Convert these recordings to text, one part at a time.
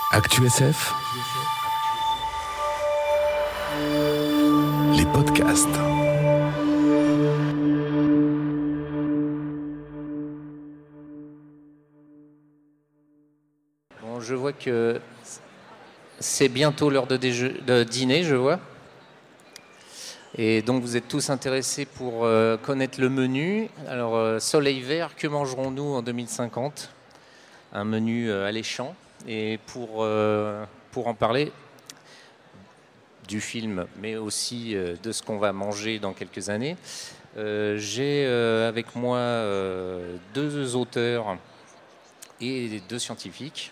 ActuSF, les podcasts. Bon, je vois que c'est bientôt l'heure de dîner, je vois. Et donc vous êtes tous intéressés pour connaître le menu. Alors, soleil vert, que mangerons-nous en 2050 ? Un menu alléchant. Et pour en parler du film, mais aussi de ce qu'on va manger dans quelques années, j'ai avec moi deux auteurs et deux scientifiques.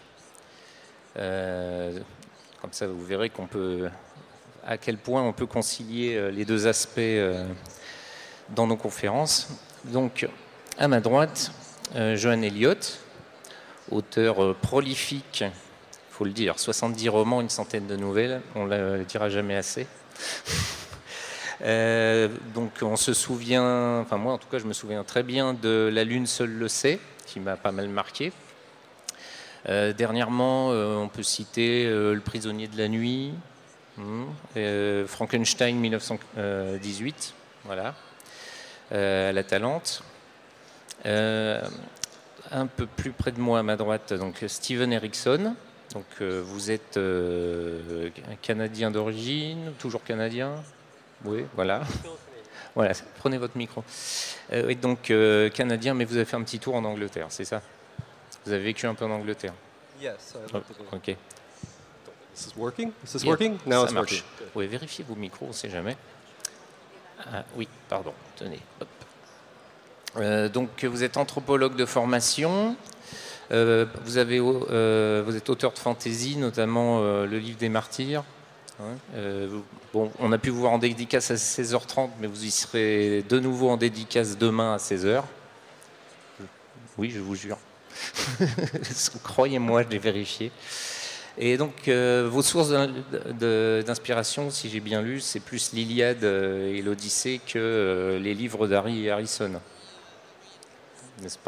Comme ça, vous verrez à quel point on peut concilier les deux aspects dans nos conférences. Donc, à ma droite, Johan Elliott, auteur prolifique, il faut le dire, 70 romans, une centaine de nouvelles, on ne le dira jamais assez. Donc on se souvient, enfin moi en tout cas je me souviens très bien de La Lune seule le sait, qui m'a pas mal marqué. Dernièrement, on peut citer Le prisonnier de la nuit, Frankenstein 1918, voilà, La Talente. Un peu plus près de moi, à ma droite, donc Steven Erikson. Donc vous êtes Canadien d'origine, toujours Canadien ? Oui, voilà. Voilà, prenez votre micro. Et donc Canadien, mais vous avez fait un petit tour en Angleterre, c'est ça ? Vous avez vécu un peu en Angleterre ? Yes. Ok. Is this working? Now Ça it's marche. working. Oui, vérifiez vos micros, on ne sait jamais. Ah, oui, pardon, tenez. Hop. Donc vous êtes anthropologue de formation. Vous êtes auteur de fantasy, notamment Le Livre des Martyrs. Bon, on a pu vous voir en dédicace à 16h30, mais vous y serez de nouveau en dédicace demain à 16h. Oui, je vous jure. Croyez-moi, je l'ai vérifié. Et donc, vos sources d'inspiration, si j'ai bien lu, c'est plus l'Iliade et l'Odyssée que les livres d'Harry et Harrison. N'est-ce pas ?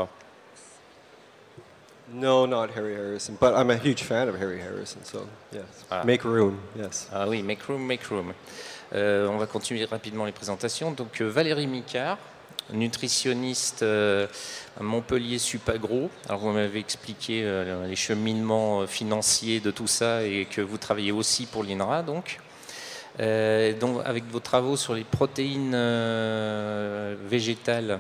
No, not Harry Harrison, but I'm a huge fan of Harry Harrison, so yes. Ah. Make room, yes. Ah oui, make room. On va continuer rapidement les présentations. Donc, Valérie Micard, nutritionniste à Montpellier Supagro. Alors vous m'avez expliqué les cheminements financiers de tout ça et que vous travaillez aussi pour l'INRA, donc avec vos travaux sur les protéines végétales.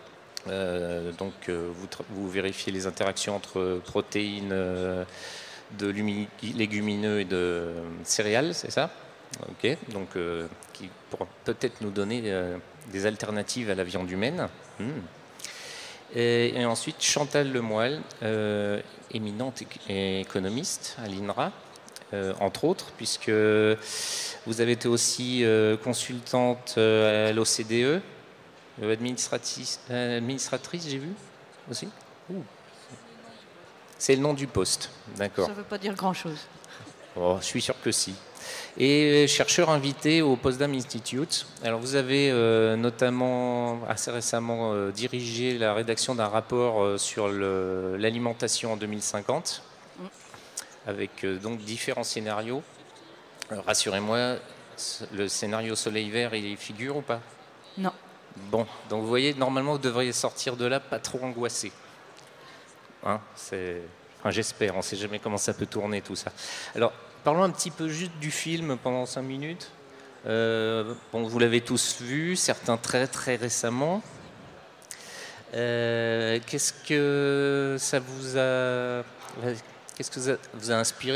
Vous vérifiez les interactions entre protéines de légumineux et de céréales, c'est ça ? Ok, donc qui pourra peut-être nous donner des alternatives à la viande humaine. Et ensuite, Chantal Lemoyle, éminente économiste à l'INRA, entre autres, puisque vous avez été aussi consultante à l'OCDE, administratrice, j'ai vu aussi. C'est le nom du poste, d'accord. Ça ne veut pas dire grand-chose. Oh, je suis sûr que si. Et chercheur invité au Potsdam Institute. Alors vous avez notamment assez récemment dirigé la rédaction d'un rapport sur l'alimentation en 2050, avec donc différents scénarios. Alors, rassurez-moi, le scénario soleil vert, il y figure ou pas ? Non. Bon, donc vous voyez, normalement vous devriez sortir de là pas trop angoissé. Enfin, j'espère, on ne sait jamais comment ça peut tourner tout ça. Alors, parlons un petit peu juste du film pendant 5 minutes. Vous l'avez tous vu, certains très très récemment. Qu'est-ce que ça vous a inspiré ?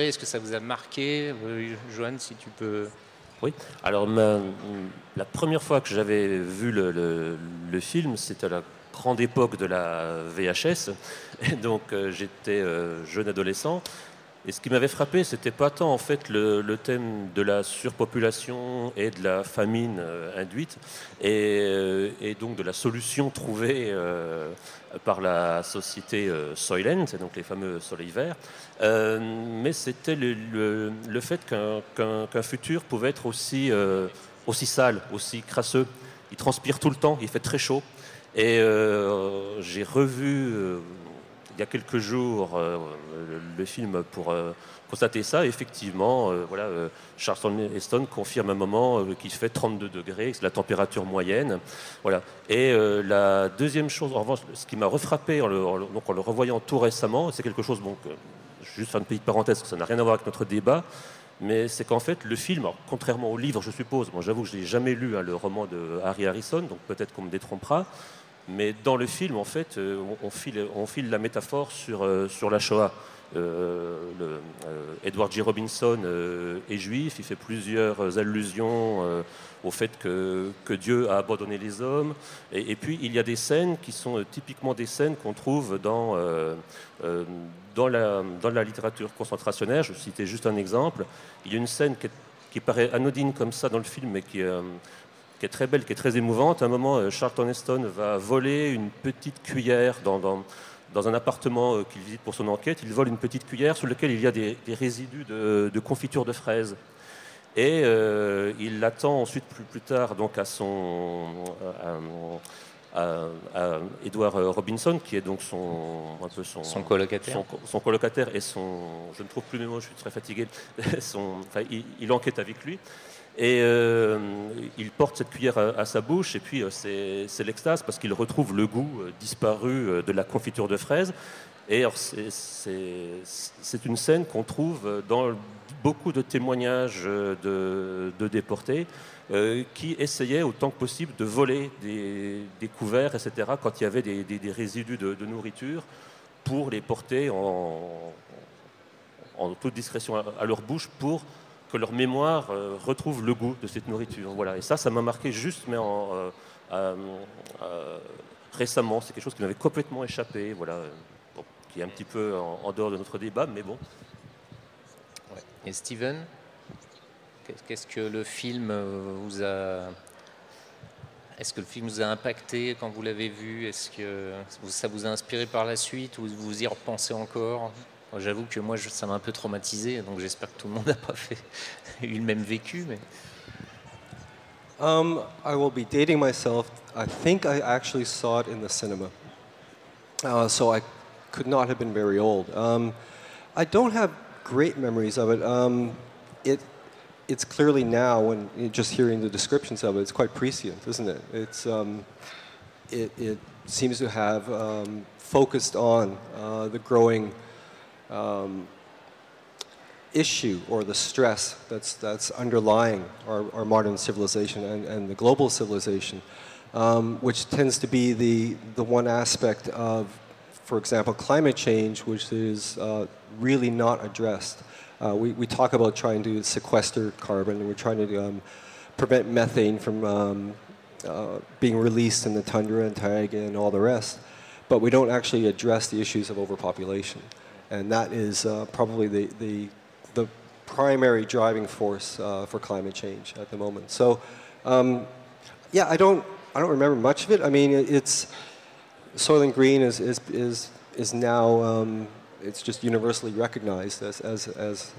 Est-ce que ça vous a marqué ? Johan, si tu peux... Oui, alors la première fois que j'avais vu le film, c'était à la grande époque de la VHS, et donc j'étais jeune adolescent, et ce qui m'avait frappé, c'était pas tant en fait le thème de la surpopulation et de la famine induite, et donc de la solution trouvée par la société Soylent, donc les fameux soleils verts, mais c'était le fait qu'un futur pouvait être aussi sale, aussi crasseux. Il transpire tout le temps, il fait très chaud. Et j'ai revu il y a quelques jours le film pour constater ça. Effectivement, Charlton Heston confirme à un moment qu'il fait 32 degrés, c'est la température moyenne. Voilà. Et la deuxième chose, en revanche, ce qui m'a refrappé en le revoyant tout récemment, c'est quelque chose, juste faire une petite parenthèse, ça n'a rien à voir avec notre débat, mais c'est qu'en fait, le film, alors, contrairement au livre, je suppose, j'avoue que je n'ai jamais lu le roman de Harry Harrison, donc peut-être qu'on me détrompera, mais dans le film, en fait, on file la métaphore sur la Shoah. Edward G. Robinson est juif, il fait plusieurs allusions au fait que Dieu a abandonné les hommes. Et puis, il y a des scènes qui sont typiquement des scènes qu'on trouve dans la littérature concentrationnaire. Je vais citer juste un exemple. Il y a une scène qui paraît anodine comme ça dans le film, mais qui est très belle, qui est très émouvante. À un moment, Charlton Heston va voler une petite cuillère dans un appartement qu'il visite pour son enquête. Il vole une petite cuillère sur laquelle il y a des résidus de confiture de fraises. Et il l'attend ensuite plus tard donc à Edward Robinson, qui est donc son colocataire. Son colocataire et je ne trouve plus mes mots, je suis très fatigué. Il enquête avec lui. Et il porte cette cuillère à sa bouche, et puis c'est l'extase parce qu'il retrouve le goût disparu de la confiture de fraises. Et c'est une scène qu'on trouve dans beaucoup de témoignages de déportés qui essayaient autant que possible de voler des couverts, etc., quand il y avait des résidus de nourriture, pour les porter en toute discrétion à leur bouche, pour que leur mémoire retrouve le goût de cette nourriture. Voilà. Et ça m'a marqué juste, mais récemment. C'est quelque chose qui m'avait complètement échappé, voilà, qui est un petit peu en dehors de notre débat, mais bon. Ouais. Et Steven, qu'est-ce que le film vous a... Est-ce que le film vous a impacté quand vous l'avez vu? Est-ce que ça vous a inspiré par la suite, ou vous y repensez encore? J'avoue que moi, ça m'a un peu traumatisé, donc j'espère que tout le monde n'a pas eu le même vécu. Mais... I will be dating myself. I think I actually saw it in the cinema. So I could not have been very old. I don't have great memories of it. It's clearly now, when just hearing the descriptions of it, it's quite prescient, isn't it? It seems to have focused on the growing issue or the stress that's underlying our modern civilization and the global civilization, which tends to be the one aspect of, for example, climate change, which is really not addressed. We talk about trying to sequester carbon, and we're trying to prevent methane from being released in the tundra and taiga and all the rest, but we don't actually address the issues of overpopulation. And that is probably the primary driving force for climate change at the moment. So, I don't remember much of it. I mean, it's Soylent Green is now it's just universally recognized as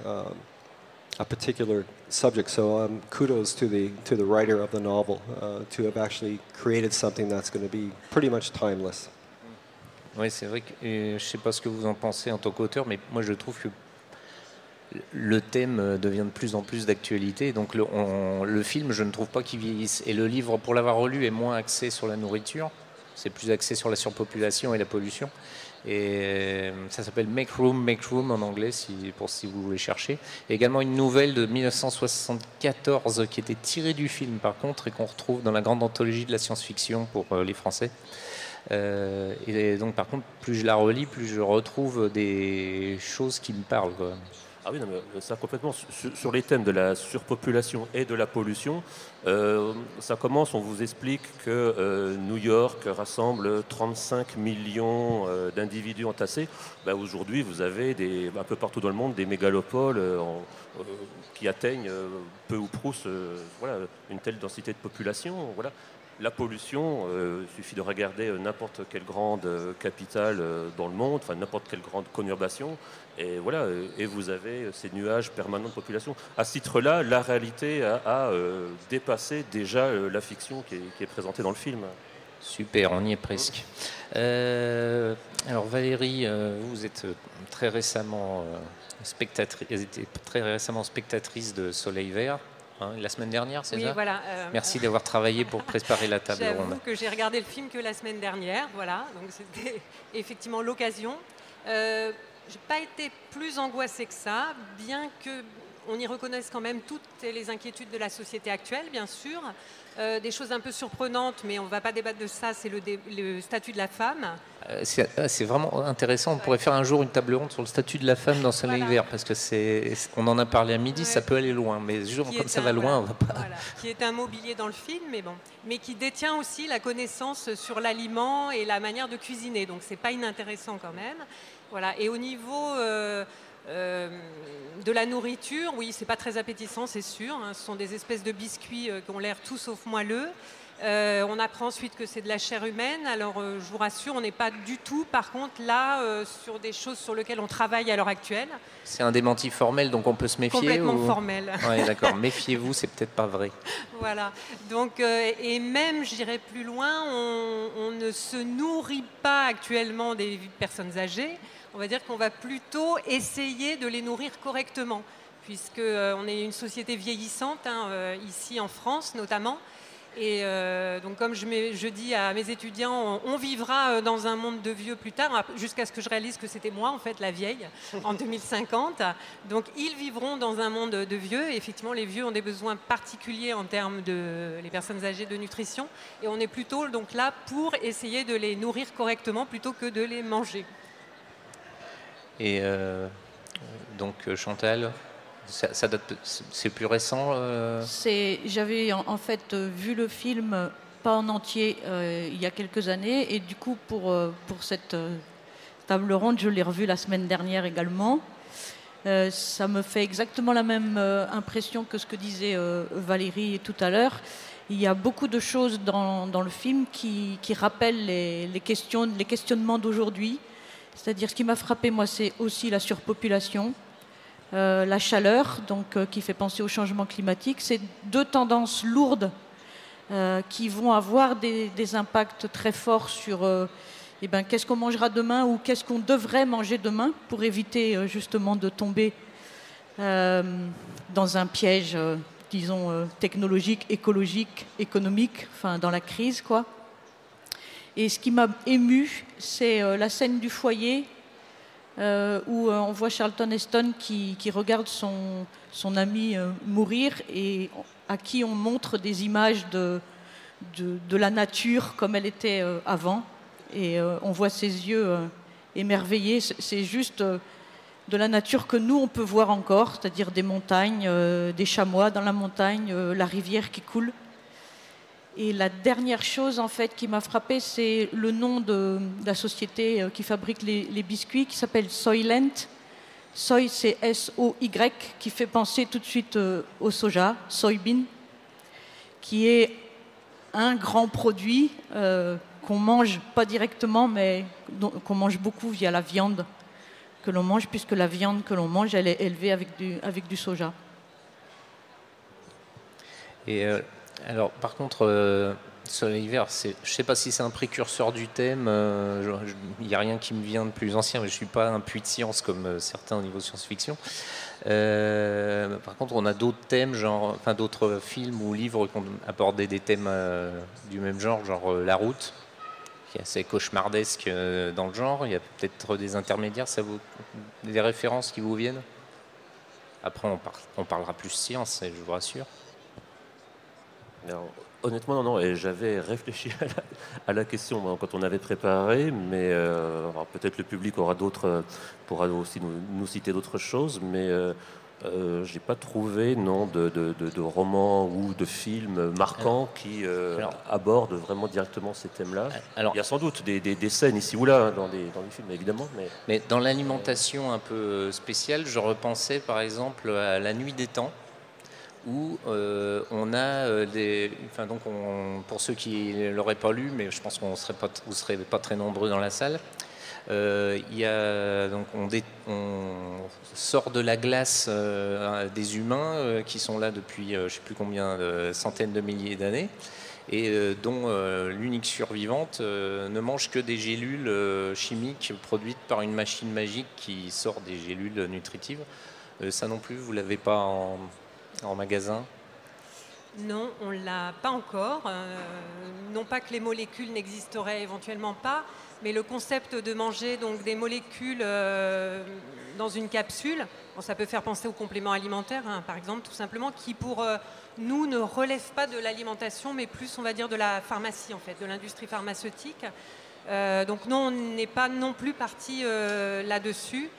a particular subject. So kudos to the writer of the novel to have actually created something that's going to be pretty much timeless. Oui, c'est vrai que je ne sais pas ce que vous en pensez en tant qu'auteur, mais moi je trouve que le thème devient de plus en plus d'actualité. Donc le film, je ne trouve pas qu'il vieillisse. Et le livre, pour l'avoir relu, est moins axé sur la nourriture. C'est plus axé sur la surpopulation et la pollution. Et ça s'appelle Make Room en anglais, si vous voulez chercher. Et également une nouvelle de 1974 qui était tirée du film par contre et qu'on retrouve dans la grande anthologie de la science-fiction pour les Français. Et donc par contre, plus je la relis, plus je retrouve des choses qui me parlent, quoi. Ah oui, non, mais ça complètement. Sur les thèmes de la surpopulation et de la pollution, ça commence, on vous explique que New York rassemble 35 millions d'individus entassés. Ben, aujourd'hui, vous avez un peu partout dans le monde des mégalopoles qui atteignent peu ou prou une telle densité de population. Voilà. La pollution, il suffit de regarder n'importe quelle grande capitale dans le monde, enfin n'importe quelle grande conurbation, et voilà, et vous avez ces nuages permanents de population. À ce titre-là, la réalité a dépassé déjà la fiction qui est présentée dans le film. Super, on y est presque. Alors Valérie, vous êtes très récemment spectatrice de Soleil Vert, hein, la semaine dernière, c'est ça? Oui, voilà. Merci d'avoir travaillé pour préparer la table ronde. J'avoue que j'ai regardé le film que la semaine dernière, voilà, donc c'était effectivement l'occasion. J'ai pas été plus angoissée que ça, bien que on y reconnaisse quand même toutes les inquiétudes de la société actuelle, bien sûr. Des choses un peu surprenantes, mais on ne va pas débattre de ça, c'est le statut de la femme. C'est vraiment intéressant. On pourrait faire un jour une table ronde sur le statut de la femme dans Soleil Vert, parce que on en a parlé à midi, ça peut aller loin, mais comme ça va loin, on va pas. Voilà, qui est un mobilier dans le film, mais qui détient aussi la connaissance sur l'aliment et la manière de cuisiner, donc c'est pas inintéressant quand même. Voilà. Et au niveau de la nourriture, oui, c'est pas très appétissant, c'est sûr. Hein. Ce sont des espèces de biscuits qui ont l'air tout sauf moelleux. On apprend ensuite que c'est de la chair humaine. Alors, je vous rassure, on n'est pas du tout, par contre, là, sur des choses sur lesquelles on travaille à l'heure actuelle. C'est un démenti formel, donc on peut se méfier? Complètement formel. Oui, d'accord. Méfiez-vous, c'est peut-être pas vrai. Voilà. Donc, et même, je dirais plus loin, on ne se nourrit pas actuellement des personnes âgées. On va dire qu'on va plutôt essayer de les nourrir correctement, puisqu'on est une société vieillissante, hein, ici en France notamment. Et donc comme je dis à mes étudiants, on vivra dans un monde de vieux plus tard, jusqu'à ce que je réalise que c'était moi en fait la vieille, en 2050. Donc ils vivront dans un monde de vieux. Et effectivement, les vieux ont des besoins particuliers en termes les personnes âgées de nutrition. Et on est plutôt donc là pour essayer de les nourrir correctement plutôt que de les manger. Et donc Chantal, ça date, c'est plus récent J'avais en fait vu le film pas en entier il y a quelques années, et du coup pour cette table ronde, je l'ai revu la semaine dernière également. Ça me fait exactement la même impression que ce que disait Valérie tout à l'heure. Il y a beaucoup de choses dans le film qui rappellent les questionnements d'aujourd'hui. C'est-à-dire, ce qui m'a frappé, moi, c'est aussi la surpopulation, la chaleur, donc qui fait penser au changement climatique. C'est deux tendances lourdes qui vont avoir des impacts très forts sur qu'est-ce qu'on mangera demain ou qu'est-ce qu'on devrait manger demain pour éviter justement de tomber dans un piège, disons, technologique, écologique, économique, enfin dans la crise, quoi. Et ce qui m'a ému, c'est la scène du foyer où on voit Charlton Heston qui regarde son ami mourir et à qui on montre des images de la nature comme elle était avant. Et on voit ses yeux émerveillés. C'est juste de la nature que nous, on peut voir encore, c'est-à-dire des montagnes, des chamois dans la montagne, la rivière qui coule. Et la dernière chose en fait qui m'a frappée, c'est le nom de la société qui fabrique les biscuits, qui s'appelle Soylent. Soy, c'est S-O-Y, qui fait penser tout de suite au soja, soybean, qui est un grand produit qu'on mange pas directement, mais qu'on mange beaucoup via la viande que l'on mange, puisque la viande que l'on mange, elle est élevée avec du soja. Et alors, par contre, Soleil Vert, je ne sais pas si c'est un précurseur du thème. Il n'y a rien qui me vient de plus ancien, mais je ne suis pas un puits de science comme certains au niveau science-fiction. Par contre, on a d'autres thèmes, d'autres films ou livres qui ont abordé des thèmes du même genre, genre La Route, qui est assez cauchemardesque dans le genre. Il y a peut-être des intermédiaires, des références qui vous viennent? Après, on parlera plus science, je vous rassure. Alors, honnêtement, non. Et j'avais réfléchi à la question quand on avait préparé, mais peut-être le public pourra aussi nous citer d'autres choses, mais j'ai pas trouvé de romans ou de films marquants qui abordent vraiment directement ces thèmes-là. Alors, il y a sans doute des scènes ici ou là dans des films, évidemment. Mais dans l'alimentation un peu spéciale, je repensais par exemple à La Nuit des Temps, où on a pour ceux qui ne l'auraient pas lu, mais je pense qu'on vous serez pas très nombreux dans la salle, on sort de la glace des humains qui sont là depuis je ne sais plus combien de centaines de milliers d'années, et dont l'unique survivante ne mange que des gélules chimiques produites par une machine magique qui sort des gélules nutritives. Ça non plus, vous ne l'avez pas en magasin? Non, on ne l'a pas encore. Non pas que les molécules n'existeraient éventuellement pas, mais le concept de manger donc, des molécules dans une capsule, bon, ça peut faire penser aux compléments alimentaires, hein, par exemple, tout simplement, qui pour nous ne relèvent pas de l'alimentation, mais plus, on va dire, de la pharmacie, en fait, de l'industrie pharmaceutique. Donc non, on n'est pas non plus parti là-dessus.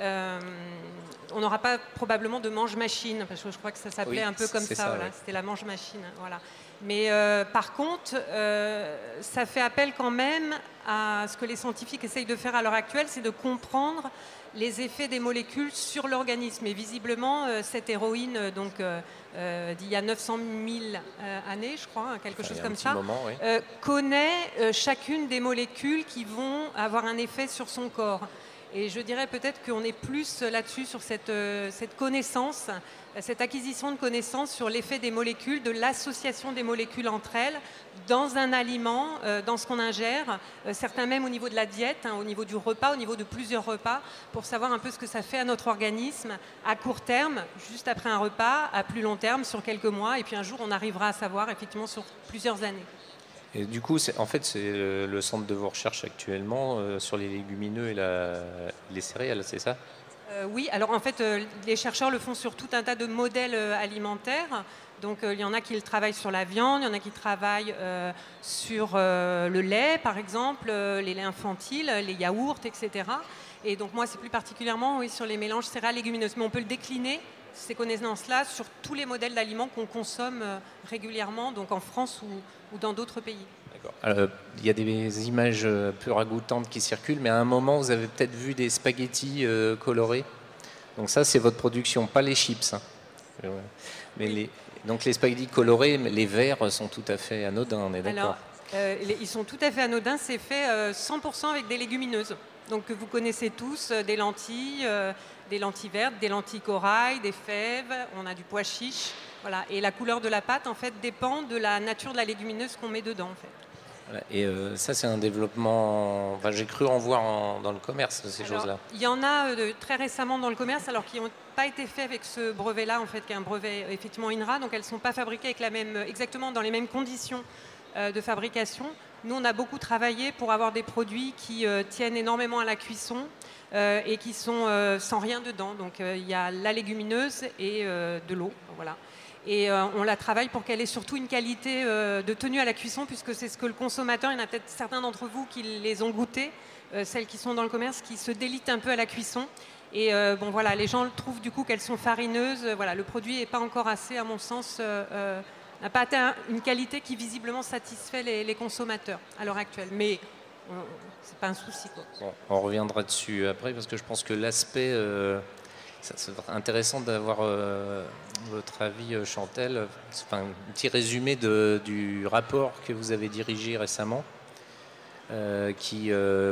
On n'aura pas probablement de mange-machine, parce que je crois que ça s'appelait un peu comme ça. Voilà. C'était la mange-machine. Voilà. Mais par contre, ça fait appel quand même à ce que les scientifiques essayent de faire à l'heure actuelle, c'est de comprendre les effets des molécules sur l'organisme. Et visiblement, cette héroïne, donc d'il y a 900 000 années, je crois, quelque chose comme ça, connaît chacune des molécules qui vont avoir un effet sur son corps. Et je dirais peut-être qu'on est plus là-dessus, sur cette connaissance, cette acquisition de connaissances sur l'effet des molécules, de l'association des molécules entre elles, dans un aliment, dans ce qu'on ingère, certains même au niveau de la diète, hein, au niveau du repas, au niveau de plusieurs repas, pour savoir un peu ce que ça fait à notre organisme à court terme, juste après un repas, à plus long terme, sur quelques mois, et puis un jour on arrivera à savoir effectivement sur plusieurs années. Et du coup, c'est le centre de vos recherches actuellement sur les légumineux et les céréales, c'est ça? Oui, alors en fait, les chercheurs le font sur tout un tas de modèles alimentaires. Donc il y en a qui travaillent sur la viande, il y en a qui travaillent sur le lait, par exemple, les laits infantiles, les yaourts, etc. Et donc moi, c'est plus particulièrement sur les mélanges céréales légumineuses. Mais on peut le décliner, ces connaissances-là, sur tous les modèles d'aliments qu'on consomme régulièrement, donc en France ou dans d'autres pays. D'accord. Il y a des images peu ragoûtantes qui circulent, mais à un moment, vous avez peut-être vu des spaghettis colorés. Donc ça, c'est votre production, pas les chips. Hein. Mais donc les spaghettis colorés, les verts sont tout à fait anodins, on est d'accord? Alors, ils sont tout à fait anodins. C'est fait 100% avec des légumineuses. Donc que vous connaissez tous, des lentilles vertes, des lentilles corail, des fèves, on a du pois chiche. Voilà. Et la couleur de la pâte, en fait, dépend de la nature de la légumineuse qu'on met dedans, en fait. Voilà. Et ça, c'est un développement... Enfin, j'ai cru en voir dans le commerce, ces choses-là. Il y en a très récemment dans le commerce, alors qui n'ont pas été faits avec ce brevet-là, en fait, qui est un brevet, effectivement, INRA. Donc, elles ne sont pas fabriquées avec exactement dans les mêmes conditions de fabrication. Nous, on a beaucoup travaillé pour avoir des produits qui tiennent énormément à la cuisson et qui sont sans rien dedans. Donc, il y a la légumineuse et de l'eau. Voilà. Et on la travaille pour qu'elle ait surtout une qualité de tenue à la cuisson, puisque c'est ce que le consommateur, il y en a peut-être certains d'entre vous qui les ont goûtées, celles qui sont dans le commerce, qui se délitent un peu à la cuisson. Et bon, voilà, les gens trouvent du coup qu'elles sont farineuses. Voilà, le produit n'est pas encore assez, à mon sens, n'a pas atteint une qualité qui visiblement satisfait les consommateurs à l'heure actuelle. Mais c'est pas un souci, quoi. Bon, on reviendra dessus après, parce que je pense que l'aspect... c'est intéressant d'avoir votre avis, Chantelle. Enfin, un petit résumé du rapport que vous avez dirigé récemment, qui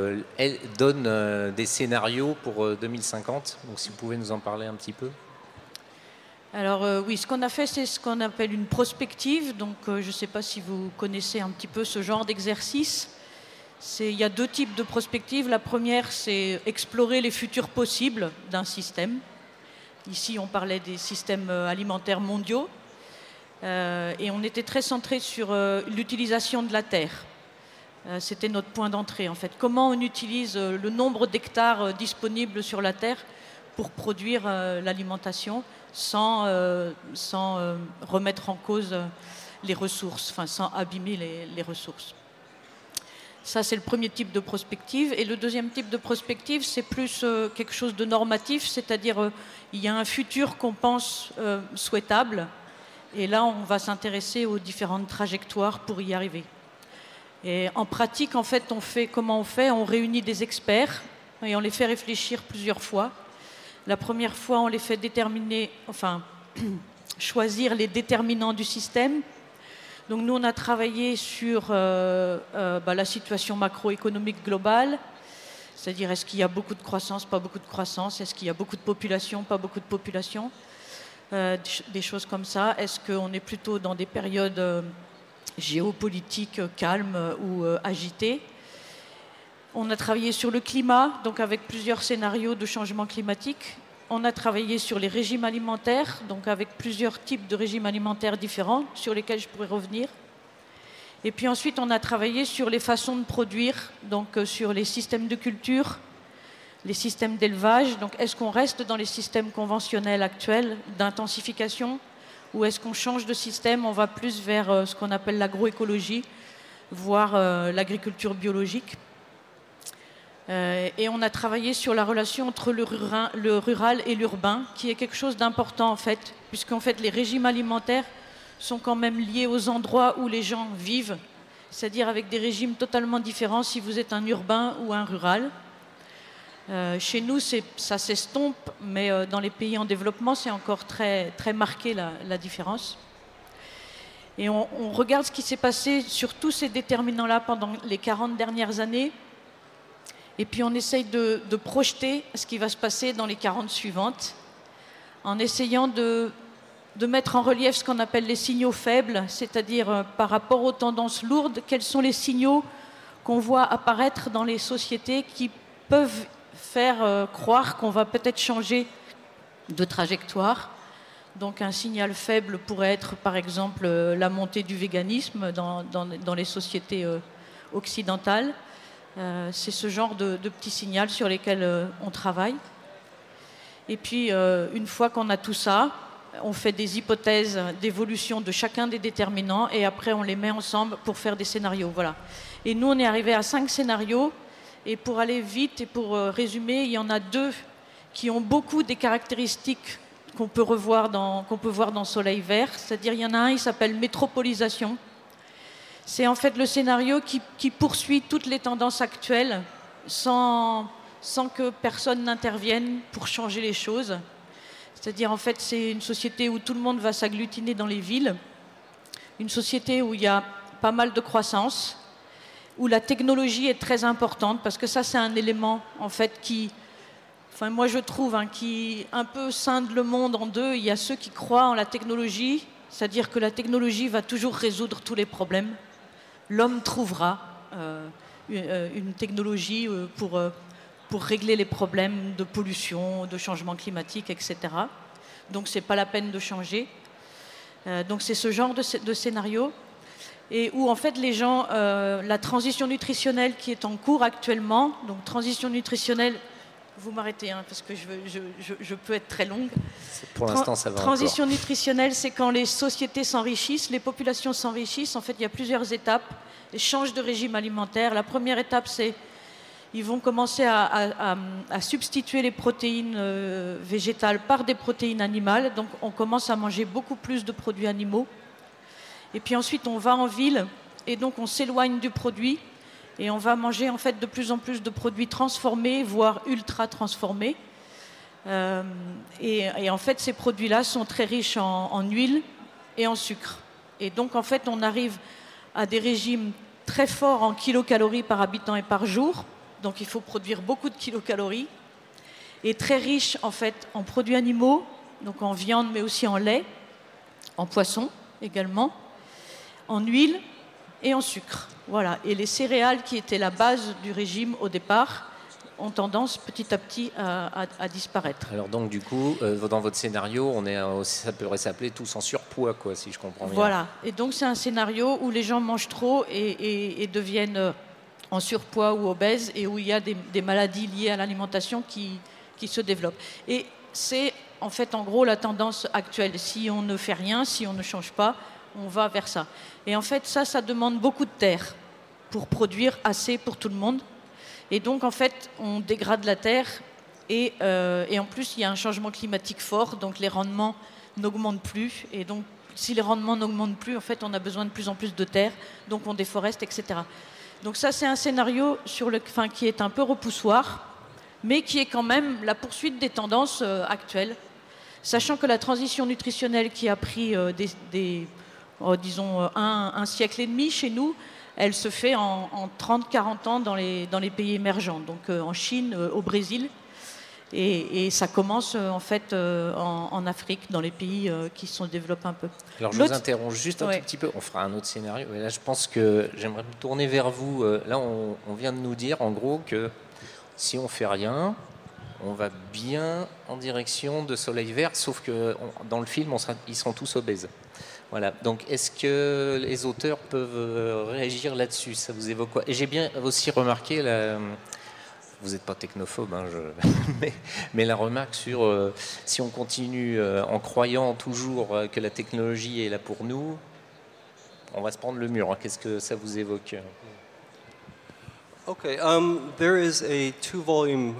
donne des scénarios pour 2050. Donc, si vous pouvez nous en parler un petit peu. Alors oui, ce qu'on a fait, c'est ce qu'on appelle une prospective. Donc je ne sais pas si vous connaissez un petit peu ce genre d'exercice. Il y a deux types de prospectives. La première, c'est explorer les futurs possibles d'un système. Ici, on parlait des systèmes alimentaires mondiaux. Et on était très centré sur l'utilisation de la terre. C'était notre point d'entrée, en fait. Comment on utilise le nombre d'hectares disponibles sur la terre pour produire l'alimentation sans remettre en cause les ressources, enfin sans abîmer les ressources. Ça, c'est le premier type de prospective. Et le deuxième type de prospective, c'est plus quelque chose de normatif, c'est-à-dire il y a un futur qu'on pense souhaitable, et là, on va s'intéresser aux différentes trajectoires pour y arriver. Et en pratique, en fait, comment on fait? On réunit des experts et on les fait réfléchir plusieurs fois. La première fois, on les fait choisir les déterminants du système. Donc nous, on a travaillé sur la situation macroéconomique globale, c'est-à-dire est-ce qu'il y a beaucoup de croissance, pas beaucoup de croissance, est-ce qu'il y a beaucoup de population, pas beaucoup de population, des choses comme ça. Est-ce qu'on est plutôt dans des périodes géopolitique calme ou agité. On a travaillé sur le climat, donc avec plusieurs scénarios de changement climatique. On a travaillé sur les régimes alimentaires, donc avec plusieurs types de régimes alimentaires différents, sur lesquels je pourrais revenir. Et puis ensuite, on a travaillé sur les façons de produire, donc sur les systèmes de culture, les systèmes d'élevage. Donc, est-ce qu'on reste dans les systèmes conventionnels actuels d'intensification ou est-ce qu'on change de système, on va plus vers ce qu'on appelle l'agroécologie, voire l'agriculture biologique. Et on a travaillé sur la relation entre le rural et l'urbain, qui est quelque chose d'important en fait, puisqu'en fait les régimes alimentaires sont quand même liés aux endroits où les gens vivent, c'est-à-dire avec des régimes totalement différents si vous êtes un urbain ou un rural. Chez nous, ça s'estompe, mais dans les pays en développement, c'est encore très, très marqué la différence. Et on regarde ce qui s'est passé sur tous ces déterminants-là pendant les 40 dernières années. Et puis on essaye de projeter ce qui va se passer dans les 40 suivantes, en essayant de mettre en relief ce qu'on appelle les signaux faibles, c'est-à-dire par rapport aux tendances lourdes, quels sont les signaux qu'on voit apparaître dans les sociétés qui peuvent faire croire qu'on va peut-être changer de trajectoire. Donc un signal faible pourrait être par exemple la montée du véganisme dans les sociétés occidentales. C'est ce genre de petits signaux sur lesquels on travaille. Et puis, une fois qu'on a tout ça, on fait des hypothèses d'évolution de chacun des déterminants et après, on les met ensemble pour faire des scénarios. Voilà. Et nous, on est arrivé à 5 scénarios. Et pour aller vite et pour résumer, il y en a 2 qui ont beaucoup des caractéristiques qu'on peut voir dans Soleil Vert. C'est-à-dire, il y en a un, il s'appelle métropolisation. C'est en fait le scénario qui poursuit toutes les tendances actuelles sans que personne n'intervienne pour changer les choses. C'est-à-dire, en fait, c'est une société où tout le monde va s'agglutiner dans les villes, une société où il y a pas mal de croissance, où la technologie est très importante, parce que ça, c'est un élément, en fait, moi, je trouve, qui un peu scinde le monde en deux. Il y a ceux qui croient en la technologie, c'est-à-dire que la technologie va toujours résoudre tous les problèmes. L'homme trouvera une technologie pour régler les problèmes de pollution, de changement climatique, etc. Donc, ce n'est pas la peine de changer. Donc, c'est ce genre de scénario. Et où, en fait, les gens, la transition nutritionnelle qui est en cours actuellement, donc transition nutritionnelle, vous m'arrêtez, parce que je peux être très longue. Pour l'instant, ça va Transition nutritionnelle, c'est quand les sociétés s'enrichissent, les populations s'enrichissent. En fait, il y a plusieurs étapes. Ils changent de régime alimentaire. La première étape, c'est ils vont commencer à substituer les protéines végétales par des protéines animales. Donc, on commence à manger beaucoup plus de produits animaux. Et puis ensuite, on va en ville et donc on s'éloigne du produit et on va manger en fait de plus en plus de produits transformés, voire ultra transformés. Et en fait, ces produits-là sont très riches en huile et en sucre. Et donc, en fait, on arrive à des régimes très forts en kilocalories par habitant et par jour. Donc, il faut produire beaucoup de kilocalories. Et très riches, en fait, en produits animaux, donc en viande, mais aussi en lait, en poisson également, en huile et en sucre. Voilà. Et les céréales qui étaient la base du régime au départ ont tendance petit à petit à disparaître. Alors donc du coup, dans votre scénario, ça pourrait s'appeler tous en surpoids, quoi, si je comprends bien. Voilà. Et donc c'est un scénario où les gens mangent trop et deviennent en surpoids ou obèses et où il y a des maladies liées à l'alimentation qui se développent. Et c'est en fait en gros la tendance actuelle. Si on ne fait rien, si on ne change pas, on va vers ça. Et en fait, ça demande beaucoup de terre pour produire assez pour tout le monde. Et donc, en fait, on dégrade la terre et en plus, il y a un changement climatique fort, donc les rendements n'augmentent plus. Et donc, si les rendements n'augmentent plus, en fait, on a besoin de plus en plus de terre, donc on déforeste, etc. Donc ça, c'est un scénario qui est un peu repoussoir, mais qui est quand même la poursuite des tendances actuelles, sachant que la transition nutritionnelle qui a pris disons un siècle et demi chez nous, elle se fait en 30-40 ans dans les pays émergents, donc en Chine, au Brésil. Et ça commence en fait en Afrique, dans les pays qui se sont développés un peu. Alors je vous interromps juste un tout petit peu, on fera un autre scénario. Et là je pense que j'aimerais me tourner vers vous. Là on vient de nous dire en gros que si on fait rien, on va bien en direction de Soleil Vert, sauf que dans le film ils seront tous obèses. Voilà, donc est-ce que les auteurs peuvent réagir là-dessus? Ça vous évoque quoi? Et j'ai bien aussi remarqué vous n'êtes pas technophobe, hein, mais la remarque sur si on continue en croyant toujours que la technologie est là pour nous, on va se prendre le mur. Hein. Qu'est-ce que ça vous évoque? Okay, there is a 2-volume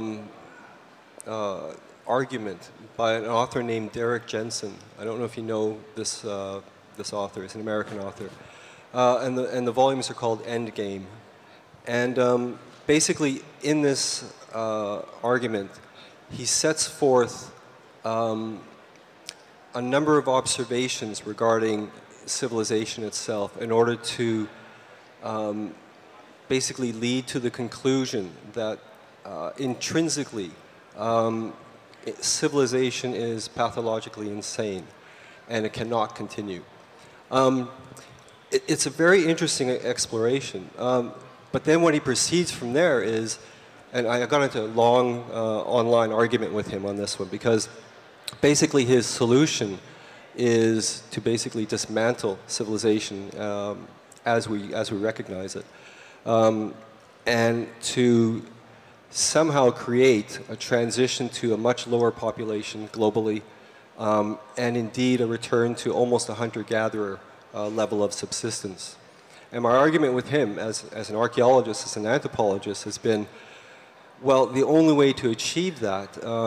argument by an author named Derek Jensen. I don't know if you know this author. He's an American author, and the volumes are called Endgame, and basically, in this argument, he sets forth a number of observations regarding civilization itself in order to basically lead to the conclusion that intrinsically civilization is pathologically insane and it cannot continue. It's a very interesting exploration. But then what he proceeds from there is, and I got into a long online argument with him on this one, because basically his solution is to basically dismantle civilization as we recognize it, and to somehow create a transition to a much lower population globally, and indeed a return to almost a hunter-gatherer level of subsistence. And my argument with him, as an archaeologist, as an anthropologist, has been, well, the only way to achieve that,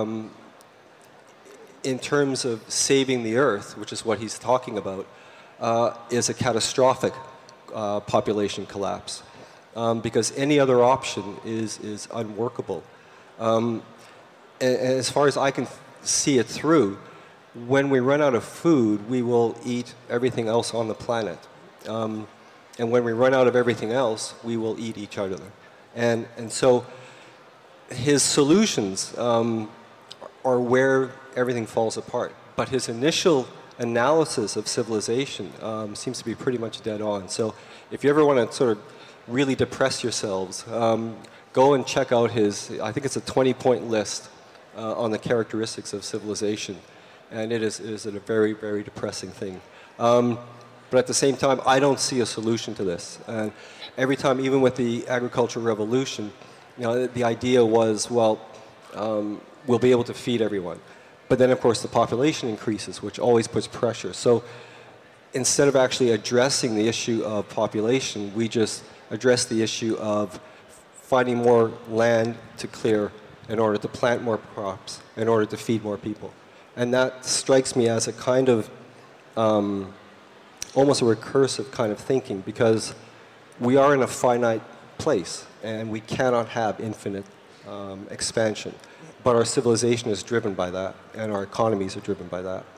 in terms of saving the Earth, which is what he's talking about, is a catastrophic population collapse, because any other option is unworkable. And as far as I can see it through, when we run out of food, we will eat everything else on the planet. And when we run out of everything else, we will eat each other. And so his solutions are where everything falls apart. But his initial analysis of civilization seems to be pretty much dead on. So if you ever want to sort of really depress yourselves, go and check out his, I think it's a 20-point list on the characteristics of civilization. And it is a very, very depressing thing. But at the same time, I don't see a solution to this. And every time, even with the agricultural revolution, the idea was, well, we'll be able to feed everyone. But then, of course, the population increases, which always puts pressure. So instead of actually addressing the issue of population, we just address the issue of finding more land to clear in order to plant more crops, in order to feed more people. And that strikes me as a kind of almost a recursive kind of thinking, because we are in a finite place and we cannot have infinite expansion. But our civilization is driven by that, and our economies are driven by that.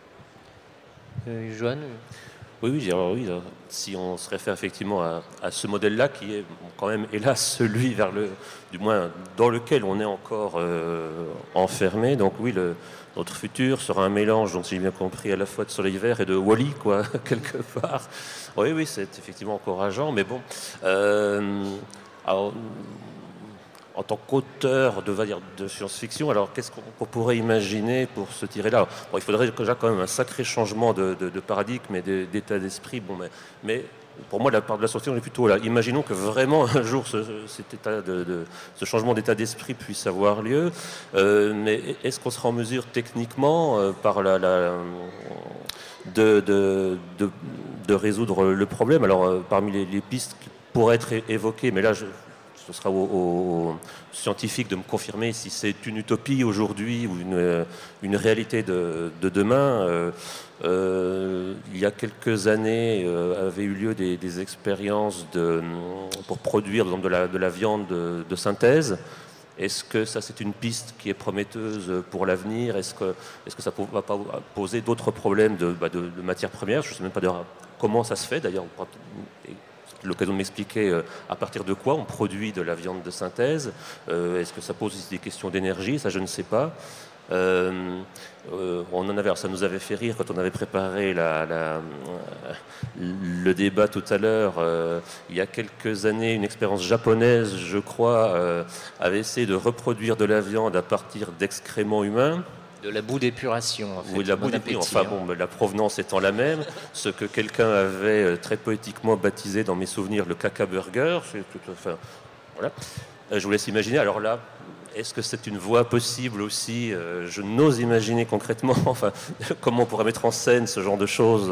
Johan? Oui, si on se réfère effectivement à ce modèle-là, qui est quand même, hélas, celui du moins dans lequel on est encore enfermé. Donc oui, notre futur sera un mélange, donc si j'ai bien compris, à la fois de Soleil Vert et de Wall-E, quoi, quelque part. Oui, c'est effectivement encourageant, mais bon. Alors, en tant qu'auteur de science-fiction, alors qu'est-ce qu'on pourrait imaginer pour se tirer là? Bon, il faudrait déjà quand même un sacré changement de paradigme et d'état d'esprit. Bon, mais pour moi, la part de la science-fiction est plutôt là. Imaginons que vraiment un jour ce changement d'état d'esprit puisse avoir lieu. Mais est-ce qu'on sera en mesure techniquement, par de résoudre le problème? Alors, parmi les pistes qui pourraient être évoquées, mais là, ce sera aux scientifiques de me confirmer si c'est une utopie aujourd'hui ou une réalité de demain. Il y a quelques années, avaient eu lieu des expériences pour produire de la viande de synthèse. Est-ce que ça, c'est une piste qui est prometteuse pour l'avenir? Est-ce que ça ne va pas poser d'autres problèmes de matières premières? Je ne sais même pas comment ça se fait, d'ailleurs. l'occasion de m'expliquer à partir de quoi on produit de la viande de synthèse. Est-ce que ça pose aussi des questions d'énergie? Ça, je ne sais pas. Ça nous avait fait rire quand on avait préparé le débat tout à l'heure. Il y a quelques années, une expérience japonaise, je crois, avait essayé de reproduire de la viande à partir d'excréments humains. De la boue d'épuration, en fait. Oui, de la boue d'épuration. Enfin bon, la provenance étant la même, ce que quelqu'un avait très poétiquement baptisé dans mes souvenirs le caca burger. Enfin, voilà. Je vous laisse imaginer. Alors là, est-ce que c'est une voie possible aussi? Je n'ose imaginer concrètement comment on pourrait mettre en scène ce genre de choses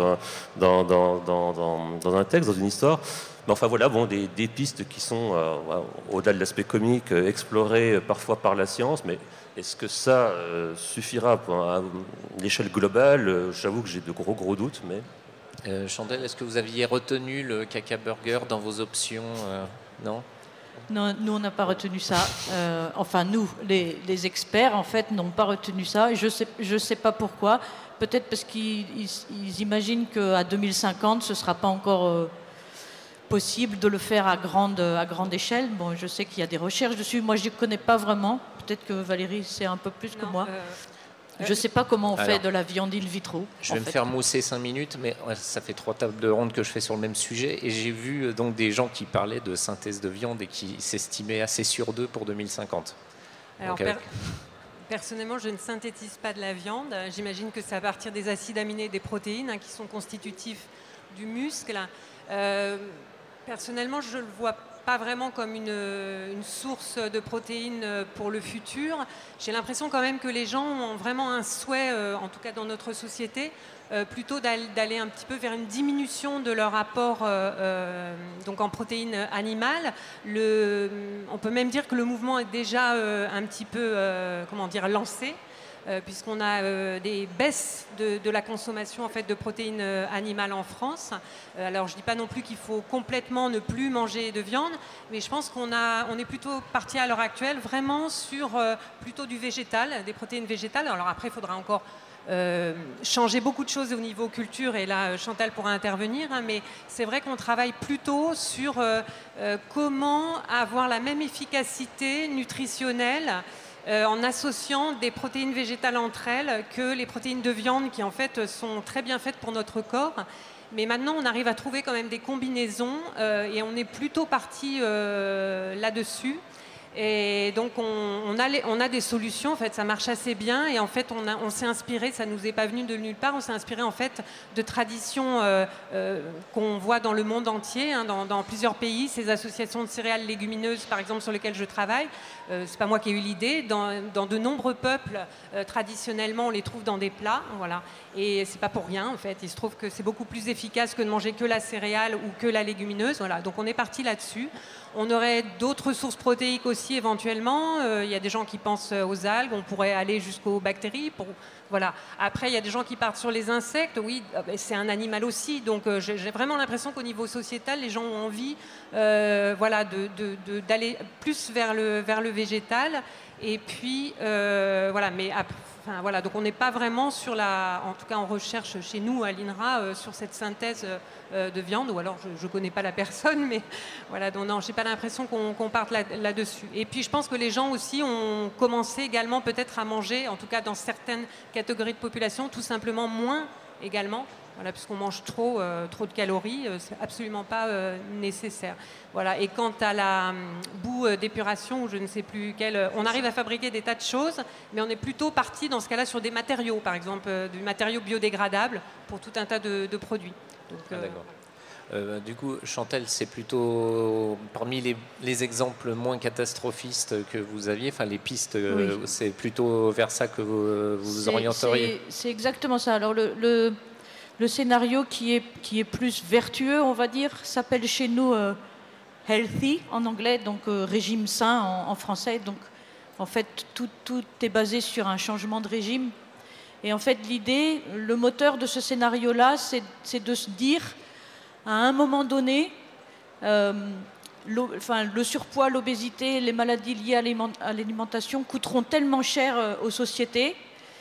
dans un texte, dans une histoire. Mais enfin voilà, bon, des pistes qui sont, au-delà de l'aspect comique, explorées parfois par la science. Mais est-ce que ça suffira à l'échelle globale? J'avoue que j'ai de gros doutes. Mais... Chandel, est-ce que vous aviez retenu le caca burger dans vos options? Non? Non, nous, on n'a pas retenu ça. Enfin, nous, les experts, en fait, n'ont pas retenu ça. Et je sais pas pourquoi. Peut-être parce qu'ils imaginent qu'à 2050, ce ne sera pas encore possible de le faire à grande échelle. Bon, je sais qu'il y a des recherches dessus. Moi, je ne connais pas vraiment. Peut-être que Valérie sait un peu plus que moi. Je ne sais pas comment on fait de la viande in vitro. Je vais me faire mousser 5 minutes, mais ça fait 3 tables rondes que je fais sur le même sujet. Et j'ai vu donc des gens qui parlaient de synthèse de viande et qui s'estimaient assez sûrs d'eux pour 2050. Alors, personnellement, je ne synthétise pas de la viande. J'imagine que c'est à partir des acides aminés et des protéines qui sont constitutifs du muscle. Personnellement, je ne le vois pas vraiment comme une source de protéines pour le futur. J'ai l'impression quand même que les gens ont vraiment un souhait, en tout cas dans notre société, plutôt d'aller un petit peu vers une diminution de leur apport donc en protéines animales. On peut même dire que le mouvement est déjà un petit peu lancé. Puisqu'on a des baisses de la consommation en fait, de protéines animales en France. Alors je ne dis pas non plus qu'il faut complètement ne plus manger de viande, mais je pense qu'on est plutôt parti à l'heure actuelle vraiment sur plutôt du végétal, des protéines végétales. Alors après, il faudra encore changer beaucoup de choses au niveau culture, et là Chantal pourra intervenir, mais c'est vrai qu'on travaille plutôt sur comment avoir la même efficacité nutritionnelle en associant des protéines végétales entre elles que les protéines de viande qui en fait sont très bien faites pour notre corps. Mais maintenant on arrive à trouver quand même des combinaisons et on est plutôt parti là-dessus. Et donc on a des solutions, en fait, ça marche assez bien, et en fait on s'est inspiré, ça nous est pas venu de nulle part, on s'est inspiré en fait de traditions qu'on voit dans le monde entier, dans plusieurs pays, ces associations de céréales légumineuses par exemple sur lesquelles je travaille, c'est pas moi qui ai eu l'idée, dans de nombreux peuples traditionnellement on les trouve dans des plats, voilà, et c'est pas pour rien en fait, il se trouve que c'est beaucoup plus efficace que de manger que la céréale ou que la légumineuse, voilà, donc on est parti là-dessus. On aurait d'autres sources protéiques aussi éventuellement. Il y a des gens qui pensent aux algues, on pourrait aller jusqu'aux bactéries. Voilà. Après, il y a des gens qui partent sur les insectes. Oui, c'est un animal aussi. Donc j'ai vraiment l'impression qu'au niveau sociétal, les gens ont envie d'aller plus vers le végétal. Et puis, voilà. Mais enfin, voilà, donc on n'est pas vraiment sur en tout cas en recherche chez nous à l'INRA sur cette synthèse de viande, ou alors je ne connais pas la personne, mais voilà, donc non, j'ai pas l'impression qu'on parte là-dessus. Et puis je pense que les gens aussi ont commencé également peut-être à manger, en tout cas dans certaines catégories de population, tout simplement moins également. Voilà, puisqu'on mange trop de calories, c'est absolument pas nécessaire. Voilà. Et quant à la boue d'épuration, ou je ne sais plus quelle, on arrive à fabriquer des tas de choses, mais on est plutôt parti dans ce cas-là sur des matériaux, par exemple, du matériau biodégradable pour tout un tas de produits. Donc, d'accord. Du coup, Chantal, c'est plutôt parmi les exemples moins catastrophistes que vous aviez, enfin les pistes, oui. C'est plutôt vers ça que vous orienteriez. C'est exactement ça. Alors le scénario qui est plus vertueux, on va dire, s'appelle chez nous healthy en anglais, donc régime sain en français. Donc en fait, tout est basé sur un changement de régime. Et en fait, l'idée, le moteur de ce scénario-là, c'est de se dire, à un moment donné, le surpoids, l'obésité, les maladies liées à l'alimentation coûteront tellement cher aux sociétés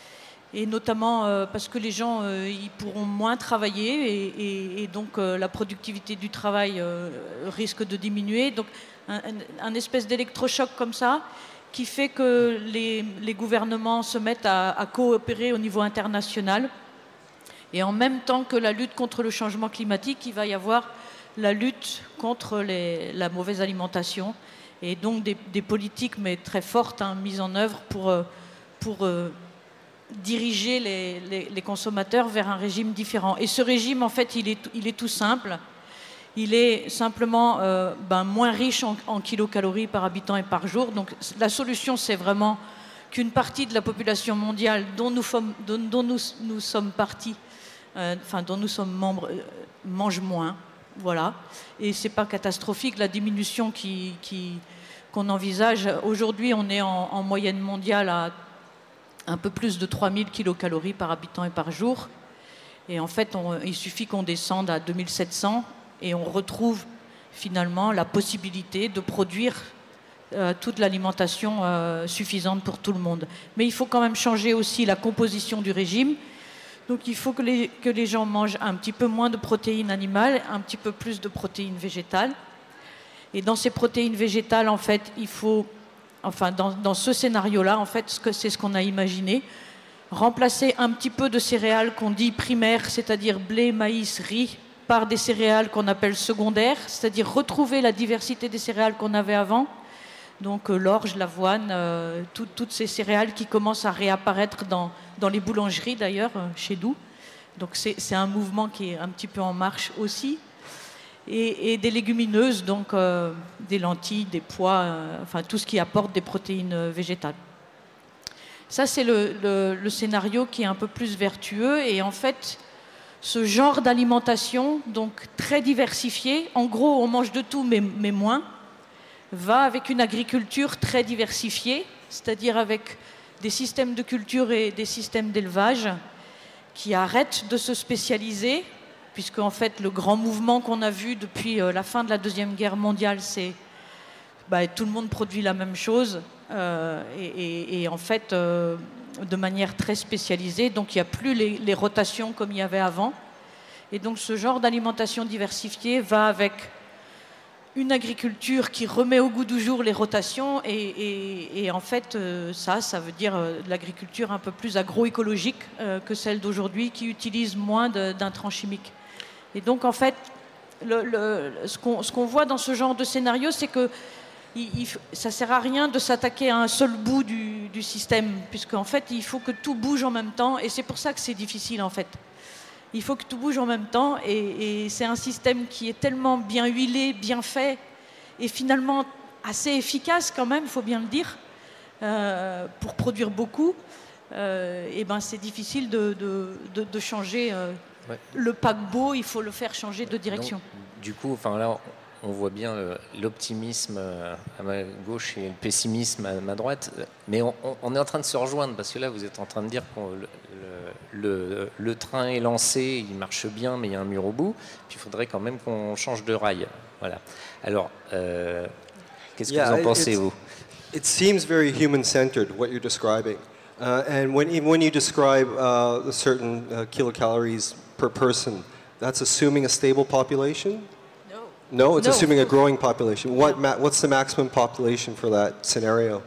Et notamment parce que les gens ils pourront moins travailler et donc la productivité du travail risque de diminuer. Donc un espèce d'électrochoc comme ça qui fait que les gouvernements se mettent à coopérer au niveau international. Et en même temps que la lutte contre le changement climatique, il va y avoir la lutte contre la mauvaise alimentation et donc des politiques mais très fortes mises en œuvre pour diriger les consommateurs vers un régime différent. Et ce régime, en fait, il est tout simple. Il est simplement moins riche en kilocalories par habitant et par jour. Donc la solution, c'est vraiment qu'une partie de la population mondiale dont nous sommes partis, dont nous sommes membres, mange moins. Voilà. Et c'est pas catastrophique, la diminution qu'on envisage. Aujourd'hui, on est en moyenne mondiale à un peu plus de 3000 kilocalories par habitant et par jour. Et en fait, il suffit qu'on descende à 2700 et on retrouve finalement la possibilité de produire toute l'alimentation suffisante pour tout le monde. Mais il faut quand même changer aussi la composition du régime. Donc il faut que les gens mangent un petit peu moins de protéines animales, un petit peu plus de protéines végétales. Et dans ces protéines végétales, en fait, il faut... dans ce scénario-là, en fait, c'est ce qu'on a imaginé. Remplacer un petit peu de céréales qu'on dit primaires, c'est-à-dire blé, maïs, riz, par des céréales qu'on appelle secondaires, c'est-à-dire retrouver la diversité des céréales qu'on avait avant. Donc l'orge, l'avoine, toutes ces céréales qui commencent à réapparaître dans les boulangeries d'ailleurs, chez nous. Donc c'est un mouvement qui est un petit peu en marche aussi. Et des légumineuses, donc des lentilles, des pois, tout ce qui apporte des protéines végétales. Ça, c'est le scénario qui est un peu plus vertueux. Et en fait, ce genre d'alimentation, donc très diversifiée, en gros, on mange de tout, mais moins, va avec une agriculture très diversifiée, c'est-à-dire avec des systèmes de culture et des systèmes d'élevage qui arrêtent de se spécialiser, puisque en fait le grand mouvement qu'on a vu depuis la fin de la Deuxième Guerre mondiale, c'est tout le monde produit la même chose et en fait de manière très spécialisée, donc il n'y a plus les rotations comme il y avait avant. Et donc ce genre d'alimentation diversifiée va avec une agriculture qui remet au goût du jour les rotations et en fait ça veut dire de l'agriculture un peu plus agroécologique que celle d'aujourd'hui qui utilise moins d'intrants chimiques. Et donc en fait ce qu'on voit dans ce genre de scénario, c'est que ça ne sert à rien de s'attaquer à un seul bout du système, puisqu'en fait il faut que tout bouge en même temps et c'est pour ça que c'est difficile en fait. Il faut que tout bouge en même temps et c'est un système qui est tellement bien huilé, bien fait et finalement assez efficace quand même, il faut bien le dire, pour produire beaucoup. C'est difficile de changer le paquebot, il faut le faire changer de direction. Donc, du coup, là, on voit bien l'optimisme à ma gauche et le pessimisme à ma droite, mais on est en train de se rejoindre parce que là, vous êtes en train de dire que le train est lancé, il marche bien, mais il y a un mur au bout, puis il faudrait quand même qu'on change de rail. Voilà. Alors, qu'est-ce que vous en pensez, vous? It seems very human-centered, what you're describing. And when you describe a certain kilocalories per person, that's assuming a stable population? No, it's assuming a growing population. What's the maximum population for that scenario?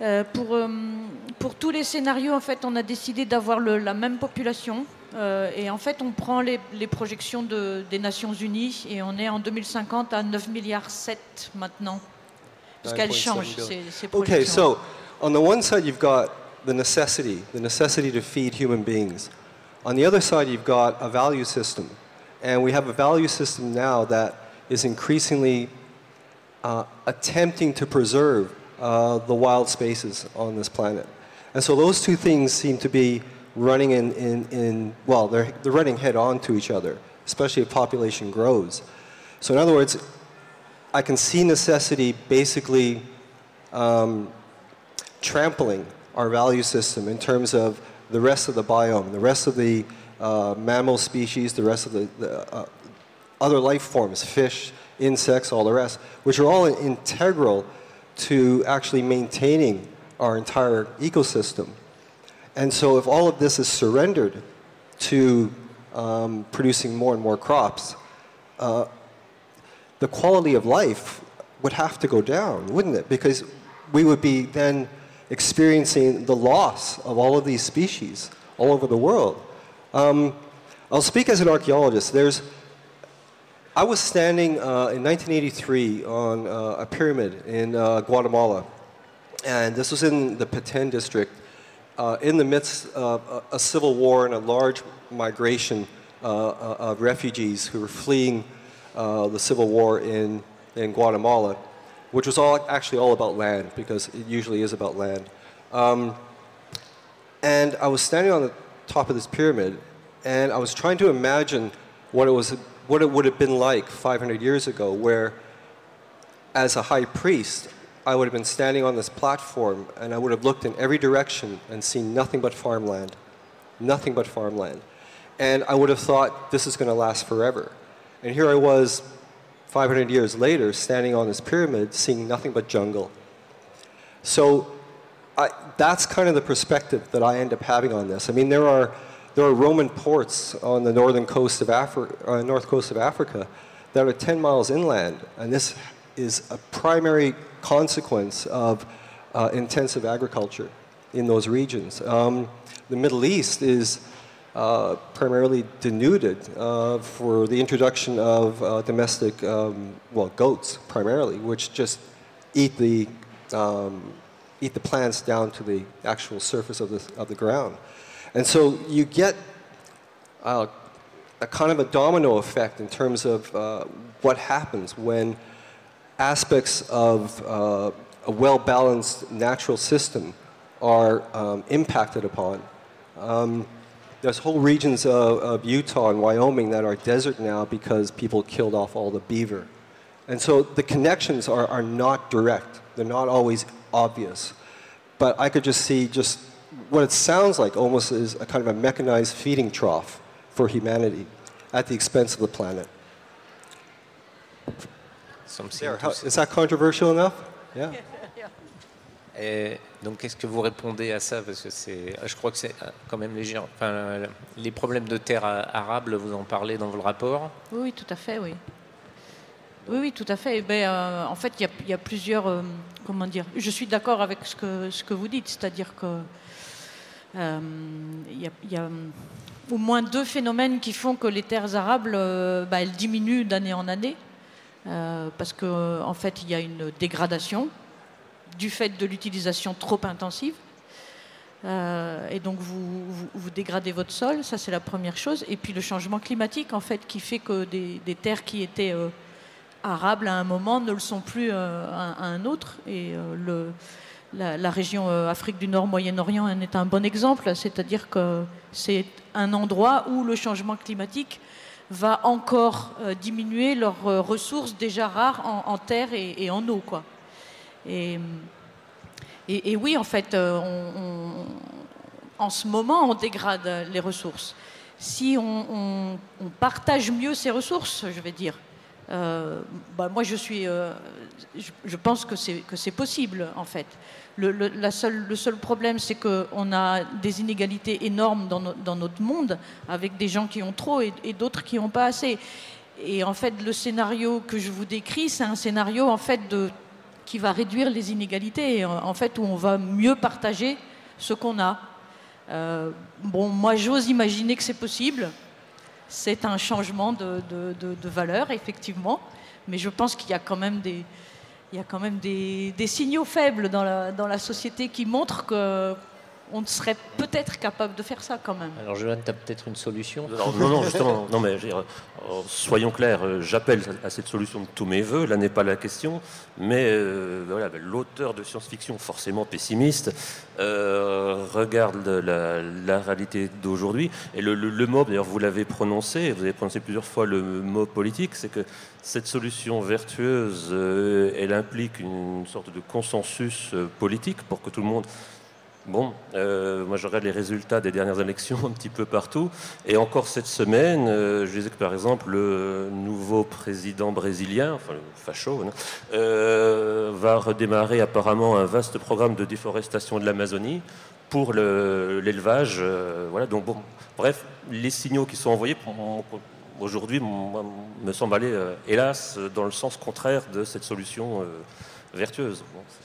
Pour tous les scénarios, en fait, on a décidé d'avoir la même population. Et en fait, on prend les projections des Nations Unies et on est en 2050 à 9,7 milliards maintenant. Parce qu'elles changent, ces projections. Okay, so on the one side, you've got the necessity to feed human beings. On the other side, you've got a value system. And we have a value system now that is increasingly attempting to preserve the wild spaces on this planet. And so those two things seem to be running they're running head on to each other, especially if population grows. So in other words, I can see necessity basically trampling our value system in terms of the rest of the biome, the rest of the mammal species, the rest of the other life forms, fish, insects, all the rest, which are all integral to actually maintaining our entire ecosystem. And so if all of this is surrendered to producing more and more crops, the quality of life would have to go down, wouldn't it? Because we would be then experiencing the loss of all of these species all over the world. I'll speak as an archaeologist. I was standing in 1983 on a pyramid in Guatemala, and this was in the Petén district, in the midst of a civil war and a large migration of refugees who were fleeing the civil war in Guatemala, which was actually all about land, because it usually is about land. And I was standing on the top of this pyramid, and I was trying to imagine what it would have been like 500 years ago, where as a high priest, I would have been standing on this platform, and I would have looked in every direction and seen nothing but farmland. Nothing but farmland. And I would have thought, this is going to last forever. And here I was, 500 years later, standing on this pyramid, seeing nothing but jungle. So that's kind of the perspective that I end up having on this. I mean, there are Roman ports on the north coast of Africa that are 10 miles inland, and this is a primary consequence of intensive agriculture in those regions. The Middle East is primarily denuded for the introduction of domestic, goats primarily, which just eat the plants down to the actual surface of the ground. And so you get a kind of a domino effect in terms of what happens when aspects of a well-balanced natural system are impacted upon. There's whole regions of Utah and Wyoming that are desert now because people killed off all the beaver. And so the connections are not direct. They're not always obvious. But I could just see what it sounds like almost is a kind of a mechanized feeding trough for humanity at the expense of the planet. Is that controversial enough? Yeah. Et donc, qu'est-ce que vous répondez à ça? Parce que je crois que c'est quand même léger. Enfin, les problèmes de terre arables, vous en parlez dans le rapport? Oui, tout à fait, oui. Oui, tout à fait. En fait, il y a plusieurs... comment dire? Je suis d'accord avec ce que vous dites, c'est-à-dire que il y a au moins deux phénomènes qui font que les terres arables, elles diminuent d'année en année, parce qu'en fait, il y a une dégradation du fait de l'utilisation trop intensive. Et donc, vous dégradez votre sol, ça c'est la première chose. Et puis le changement climatique, en fait, qui fait que des terres qui étaient arables à un moment ne le sont plus à un autre. Et la région Afrique du Nord, Moyen-Orient en est un bon exemple, c'est-à-dire que c'est un endroit où le changement climatique va encore diminuer leurs ressources déjà rares en terre et en eau, quoi. Et oui, en fait, en ce moment, on dégrade les ressources. Si on partage mieux ces ressources, je vais dire, moi, je pense que c'est possible, en fait. Le seul problème, c'est qu'on a des inégalités énormes dans notre monde, avec des gens qui ont trop et d'autres qui n'ont pas assez. Et en fait, le scénario que je vous décris, c'est un scénario, en fait, qui va réduire les inégalités, en fait, où on va mieux partager ce qu'on a. Moi, j'ose imaginer que c'est possible. C'est un changement de valeur, effectivement, mais je pense qu'il y a quand même des signaux faibles dans la société qui montrent qu'on serait peut-être capable de faire ça quand même. Alors, Johan, tu as peut-être une solution? Non, justement, non, mais soyons clairs, j'appelle à cette solution de tous mes voeux, là n'est pas la question, mais l'auteur de science-fiction, forcément pessimiste, regarde la réalité d'aujourd'hui, et le mot, d'ailleurs vous l'avez prononcé plusieurs fois le mot politique, c'est que cette solution vertueuse, elle implique une sorte de consensus politique pour que tout le monde... moi je regarde les résultats des dernières élections un petit peu partout, et encore cette semaine, je disais que par exemple le nouveau président brésilien, enfin le facho, va redémarrer apparemment un vaste programme de déforestation de l'Amazonie pour l'élevage. Voilà, donc bon, bref, les signaux qui sont envoyés aujourd'hui me semblent aller, hélas, dans le sens contraire de cette solution vertueuse.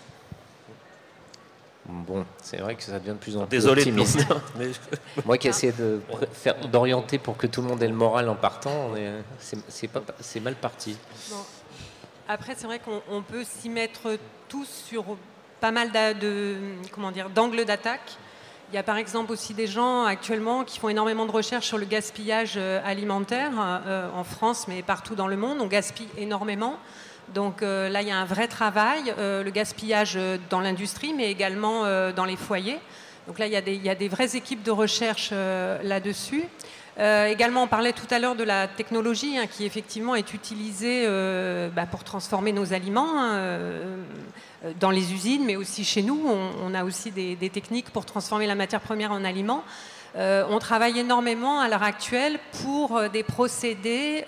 Bon, c'est vrai que ça devient de plus en plus Désolé optimiste. mais... Moi qui essayais d'orienter pour que tout le monde ait le moral en partant, c'est mal parti. Bon. Après, c'est vrai qu'on peut s'y mettre tous sur pas mal d'angles d'attaque. Il y a par exemple aussi des gens actuellement qui font énormément de recherches sur le gaspillage alimentaire en France, mais partout dans le monde. On gaspille énormément. Donc là, il y a un vrai travail, le gaspillage dans l'industrie, mais également dans les foyers. Donc là, il y a des vraies équipes de recherche là-dessus. Également, on parlait tout à l'heure de la technologie qui effectivement est utilisée pour transformer nos aliments dans les usines, mais aussi chez nous. On a aussi des techniques pour transformer la matière première en aliments. On travaille énormément à l'heure actuelle pour des procédés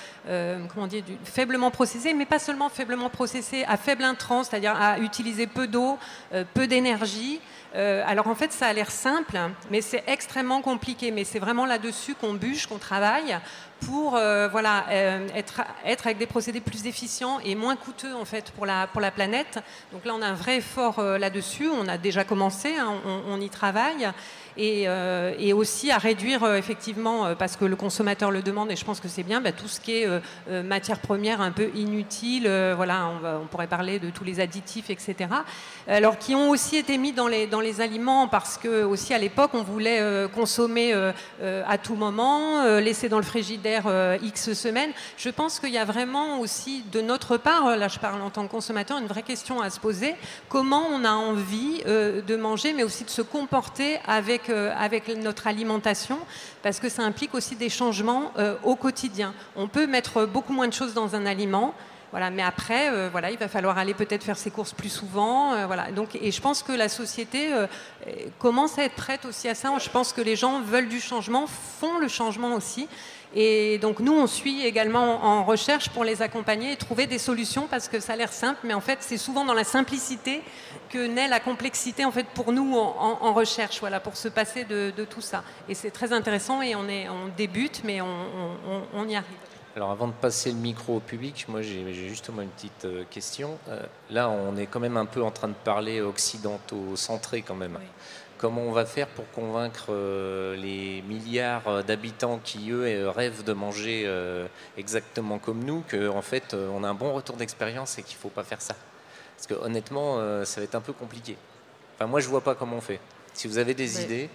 faiblement processés, mais pas seulement faiblement processés, à faible intrant, c'est-à-dire à utiliser peu d'eau, peu d'énergie. Alors en fait, ça a l'air simple, mais c'est extrêmement compliqué. Mais c'est vraiment là-dessus qu'on bûche, qu'on travaille pour être avec des procédés plus efficients et moins coûteux en fait pour la planète. Donc là, on a un vrai effort là-dessus. On a déjà commencé, on y travaille. Et aussi à réduire effectivement, parce que le consommateur le demande et je pense que c'est bien, tout ce qui est matière première un peu inutile, on pourrait parler de tous les additifs, etc. Alors qui ont aussi été mis dans les aliments parce que aussi à l'époque on voulait consommer à tout moment, laisser dans le frigidaire X semaines. Je pense qu'il y a vraiment aussi de notre part, là je parle en tant que consommateur, une vraie question à se poser. Comment on a envie de manger mais aussi de se comporter avec notre alimentation, parce que ça implique aussi des changements au quotidien. On peut mettre beaucoup moins de choses dans un aliment, mais après, il va falloir aller peut-être faire ses courses plus souvent. Donc, et je pense que la société commence à être prête aussi à ça. Je pense que les gens veulent du changement, font le changement aussi. Et donc nous, on suit également en recherche pour les accompagner et trouver des solutions parce que ça a l'air simple, mais en fait, c'est souvent dans la simplicité que naît la complexité en fait pour nous en recherche, pour se passer de tout ça. Et c'est très intéressant et on débute, mais on y arrive. Alors avant de passer le micro au public, moi j'ai justement une petite question. Là, on est quand même un peu en train de parler occidentaux-centré quand même. Oui. Comment on va faire pour convaincre les milliards d'habitants qui, eux, rêvent de manger exactement comme nous, qu'en fait, on a un bon retour d'expérience et qu'il ne faut pas faire ça? Parce que honnêtement, ça va être un peu compliqué. Enfin, moi, je ne vois pas comment on fait. Si vous avez des idées...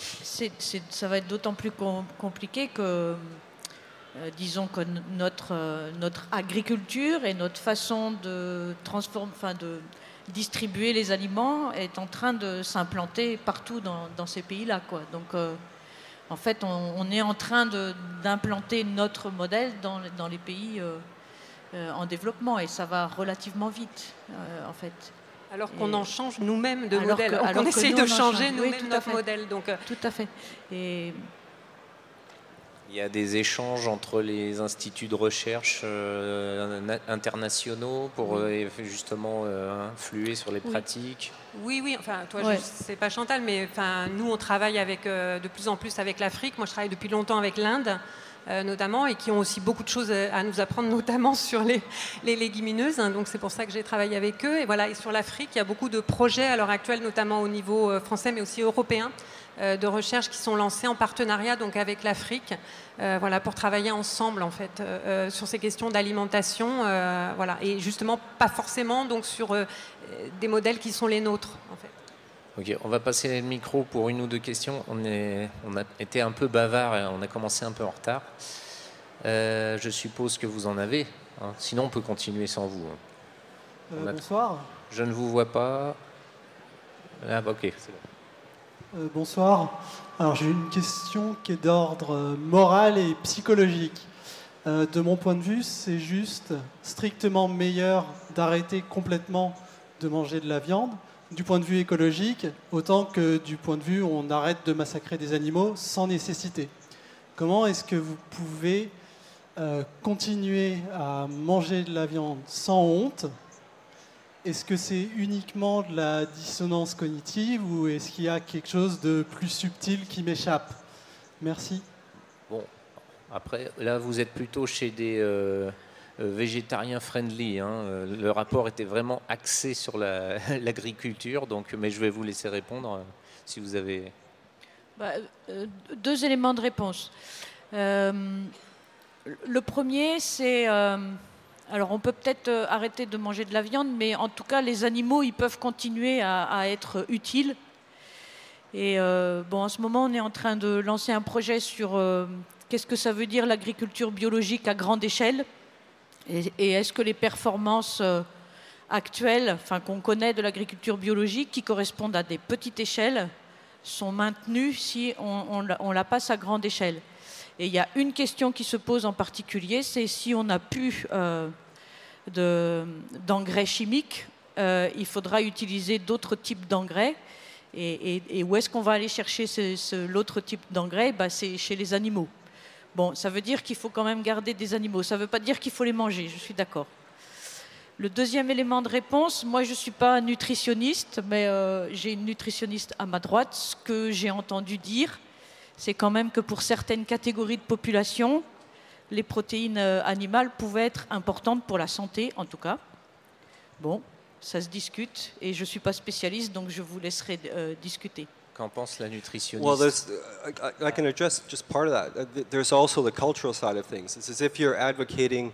Ça va être d'autant plus compliqué que, disons que notre agriculture et notre façon de distribuer les aliments est en train de s'implanter partout dans ces pays-là, quoi. Donc, en fait, on est en train d'implanter notre modèle dans les pays en développement et ça va relativement vite, en fait. Alors qu'on en change nous-mêmes de modèle, alors qu'on essaye de changer nous-mêmes notre modèle. Donc, tout à fait. Et... Il y a des échanges entre les instituts de recherche internationaux pour justement influer sur les pratiques. Oui. Enfin, toi, je sais pas Chantal, mais nous, on travaille de plus en plus avec l'Afrique. Moi, je travaille depuis longtemps avec l'Inde, notamment, et qui ont aussi beaucoup de choses à nous apprendre, notamment sur les légumineuses. Donc, c'est pour ça que j'ai travaillé avec eux. Et sur l'Afrique, il y a beaucoup de projets à l'heure actuelle, notamment au niveau français, mais aussi européen, de recherche qui sont lancés en partenariat donc avec l'Afrique, pour travailler ensemble en fait sur ces questions d'alimentation, et justement pas forcément donc sur des modèles qui sont les nôtres en fait. Ok, on va passer le micro pour une ou deux questions. On a été un peu bavard et on a commencé un peu en retard. Je suppose que vous en avez, hein. Sinon on peut continuer sans vous. Bonsoir. Je ne vous vois pas. Ah, ok, c'est bon. Bonsoir. Alors j'ai une question qui est d'ordre moral et psychologique. De mon point de vue, c'est juste strictement meilleur d'arrêter complètement de manger de la viande, du point de vue écologique, autant que du point de vue où on arrête de massacrer des animaux sans nécessité. Comment est-ce que vous pouvez continuer à manger de la viande sans honte est-ce que c'est uniquement de la dissonance cognitive ou est-ce qu'il y a quelque chose de plus subtil qui m'échappe? Merci. Bon, après, là, vous êtes plutôt chez des végétariens friendly. Hein. Le rapport était vraiment axé sur l'agriculture, donc, mais je vais vous laisser répondre si vous avez... Deux éléments de réponse. Le premier, c'est... alors, on peut peut-être arrêter de manger de la viande, mais en tout cas, les animaux, ils peuvent continuer à être utiles. Et en ce moment, on est en train de lancer un projet sur qu'est-ce que ça veut dire l'agriculture biologique à grande échelle et est-ce que les performances actuelles, qu'on connaît de l'agriculture biologique, qui correspondent à des petites échelles, sont maintenues si on la passe à grande échelle. Et il y a une question qui se pose en particulier, c'est si on n'a plus d'engrais chimiques, il faudra utiliser d'autres types d'engrais. Et où est-ce qu'on va aller chercher l'autre type d'engrais? C'est chez les animaux. Bon, ça veut dire qu'il faut quand même garder des animaux. Ça ne veut pas dire qu'il faut les manger, je suis d'accord. Le deuxième élément de réponse, moi je ne suis pas nutritionniste, mais j'ai une nutritionniste à ma droite. Ce que j'ai entendu dire, c'est quand même que pour certaines catégories de population, les protéines animales pouvaient être importantes pour la santé, en tout cas. Bon, ça se discute, et je ne suis pas spécialiste, donc je vous laisserai discuter. Qu'en pense la nutritionniste? Well, I can address just part of that. There's also the cultural side of things. It's as if you're advocating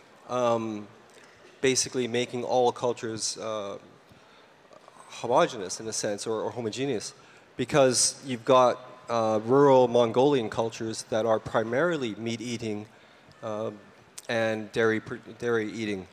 basically making all cultures homogeneous in a sense, or homogeneous, because you've got rural Mongolian cultures that are primarily meat-eating and dairy eating.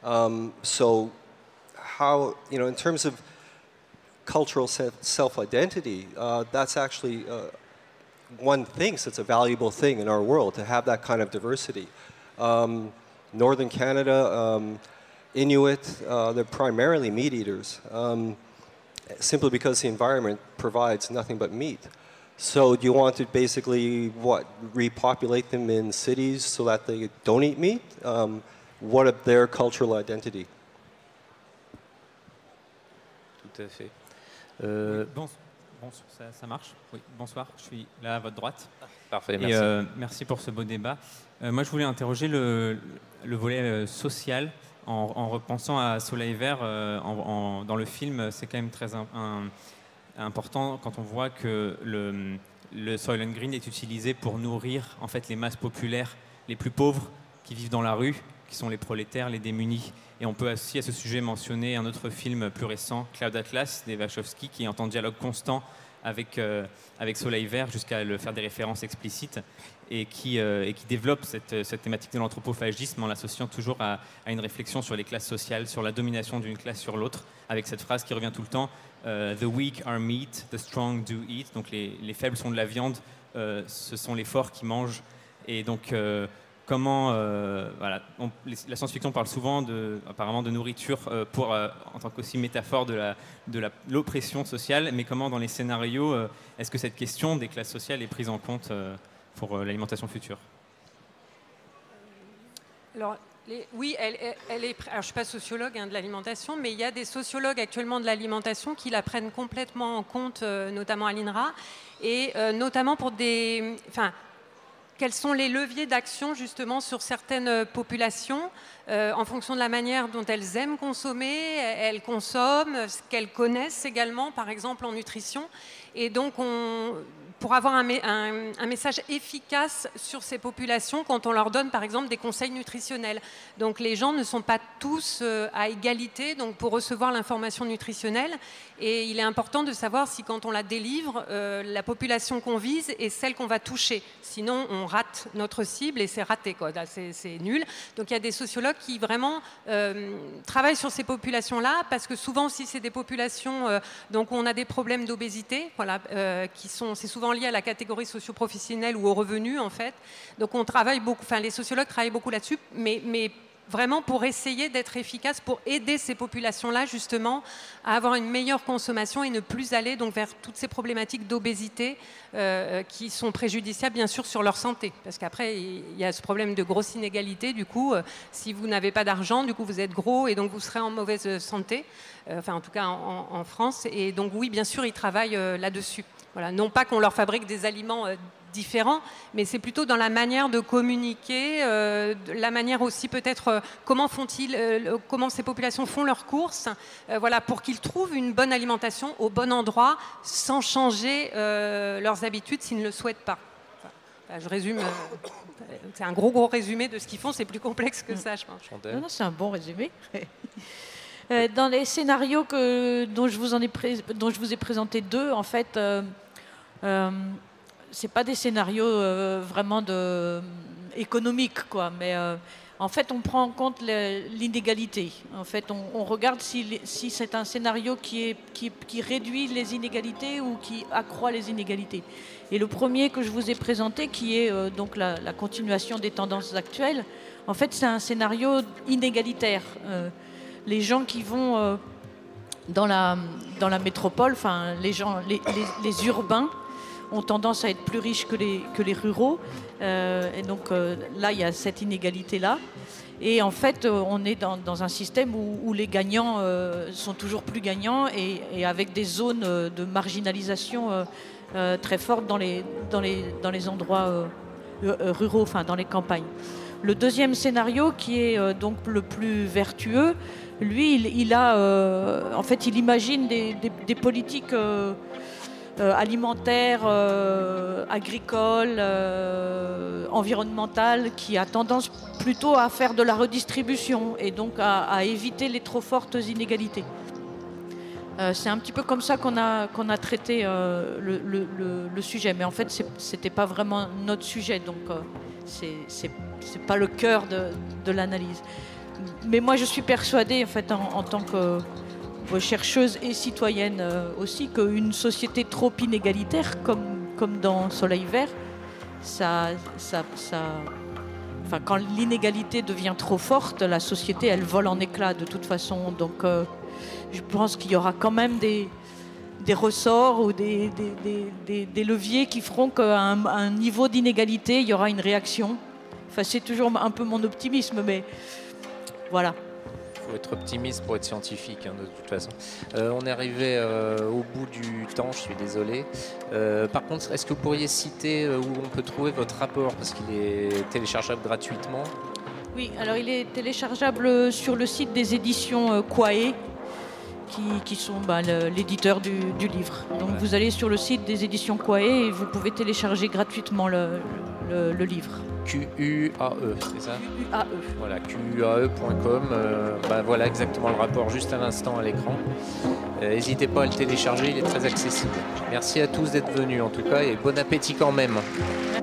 So how, in terms of cultural self-identity, that's actually one thinks it's a valuable thing in our world to have that kind of diversity. Northern Canada, Inuit, they're primarily meat eaters, simply because the environment provides nothing but meat. So do you want to basically, repopulate them in cities so that they don't eat meat? What of their cultural identity? Tout à fait. Ça marche. Oui, bonsoir, je suis là à votre droite. Parfait, merci. Merci pour ce beau débat. Moi, je voulais interroger le volet social en repensant à Soleil Vert. Dans le film, c'est quand même très important quand on voit que le Soylent Green est utilisé pour nourrir en fait les masses populaires les plus pauvres qui vivent dans la rue, qui sont les prolétaires, les démunis. Et on peut aussi à ce sujet mentionner un autre film plus récent, Cloud Atlas, des Wachowski, qui est en dialogue constant avec Soleil Vert jusqu'à faire des références explicites et qui développe cette thématique de l'anthropophagisme en l'associant toujours à une réflexion sur les classes sociales, sur la domination d'une classe sur l'autre, avec cette phrase qui revient tout le temps, The weak are meat, the strong do eat. Donc les faibles sont de la viande, ce sont les forts qui mangent. Et donc comment la science-fiction parle souvent apparemment de nourriture en tant qu'aussi métaphore de l'oppression sociale, mais comment dans les scénarios est-ce que cette question des classes sociales est prise en compte pour l'alimentation future? Alors, oui, elle est. Alors, je ne suis pas sociologue de l'alimentation, mais il y a des sociologues actuellement de l'alimentation qui la prennent complètement en compte, notamment à l'INRA, et notamment pour des. Quels sont les leviers d'action justement sur certaines populations en fonction de la manière dont elles aiment consommer, elles consomment, ce qu'elles connaissent également, par exemple en nutrition. Et donc, pour avoir un message efficace sur ces populations quand on leur donne, par exemple, des conseils nutritionnels. Donc, les gens ne sont pas tous à égalité pour recevoir l'information nutritionnelle. Et il est important de savoir si, quand on la délivre, la population qu'on vise est celle qu'on va toucher. Sinon, on rate notre cible et c'est raté, quoi. C'est nul. Donc, il y a des sociologues qui vraiment travaillent sur ces populations-là parce que souvent, si c'est des populations donc on a des problèmes d'obésité, voilà, c'est souvent lié à la catégorie socio-professionnelle ou aux revenus, en fait. Donc, on travaille beaucoup. Les sociologues travaillent beaucoup là-dessus, mais vraiment pour essayer d'être efficace, pour aider ces populations-là justement à avoir une meilleure consommation et ne plus aller donc vers toutes ces problématiques d'obésité qui sont préjudiciables bien sûr sur leur santé. Parce qu'après, il y a ce problème de grosse inégalité. Du coup, si vous n'avez pas d'argent, du coup vous êtes gros et donc vous serez en mauvaise santé. Enfin en tout cas en France. Et donc oui, bien sûr, ils travaillent là-dessus. Voilà. Non pas qu'on leur fabrique des aliments différents, mais c'est plutôt dans la manière de communiquer, la manière aussi peut-être comment ces populations font leurs courses, voilà, pour qu'ils trouvent une bonne alimentation au bon endroit, sans changer leurs habitudes s'ils ne le souhaitent pas. Enfin, je résume. C'est un gros résumé de ce qu'ils font. C'est plus complexe que ça, je pense. Non, c'est un bon résumé. Dans les scénarios dont je vous ai présenté deux, en fait, c'est pas des scénarios vraiment économiques, quoi, mais en fait, on prend en compte l'inégalité. En fait, on regarde si c'est un scénario qui réduit les inégalités ou qui accroît les inégalités. Et le premier que je vous ai présenté, qui est donc la continuation des tendances actuelles, en fait, c'est un scénario inégalitaire. Les gens qui vont dans la métropole, enfin les urbains, ont tendance à être plus riches que les ruraux. Et donc là, il y a cette inégalité-là. Et en fait, on est dans un système où les gagnants sont toujours plus gagnants et avec des zones de marginalisation très fortes dans les endroits ruraux, enfin dans les campagnes. Le deuxième scénario, qui est donc le plus vertueux, lui, il imagine des politiques alimentaires, agricoles, environnementales, qui a tendance plutôt à faire de la redistribution et donc à éviter les trop fortes inégalités. C'est un petit peu comme ça qu'on a traité le sujet, mais en fait c'était pas vraiment notre sujet, donc c'est pas le cœur de l'analyse. Mais moi je suis persuadée en fait en tant que chercheuse et citoyenne aussi, qu'une société trop inégalitaire comme dans Soleil Vert, quand l'inégalité devient trop forte, la société elle vole en éclats de toute façon. Donc je pense qu'il y aura quand même des ressorts ou des leviers qui feront qu'à un niveau d'inégalité, il y aura une réaction. Enfin, c'est toujours un peu mon optimisme, mais voilà. Il faut être optimiste pour être scientifique, de toute façon. On est arrivé au bout du temps, je suis désolé. Par contre, est-ce que vous pourriez citer où on peut trouver votre rapport, parce qu'il est téléchargeable gratuitement? Oui, alors il est téléchargeable sur le site des éditions Quae, qui sont l'éditeur du livre. Donc vous allez sur le site des éditions Quae et vous pouvez télécharger gratuitement le livre. QUAE, c'est ça? QUAE. Voilà, QUAE.com. Voilà exactement le rapport juste à l'instant à l'écran. N'hésitez pas à le télécharger, il est très accessible. Merci à tous d'être venus en tout cas et bon appétit quand même.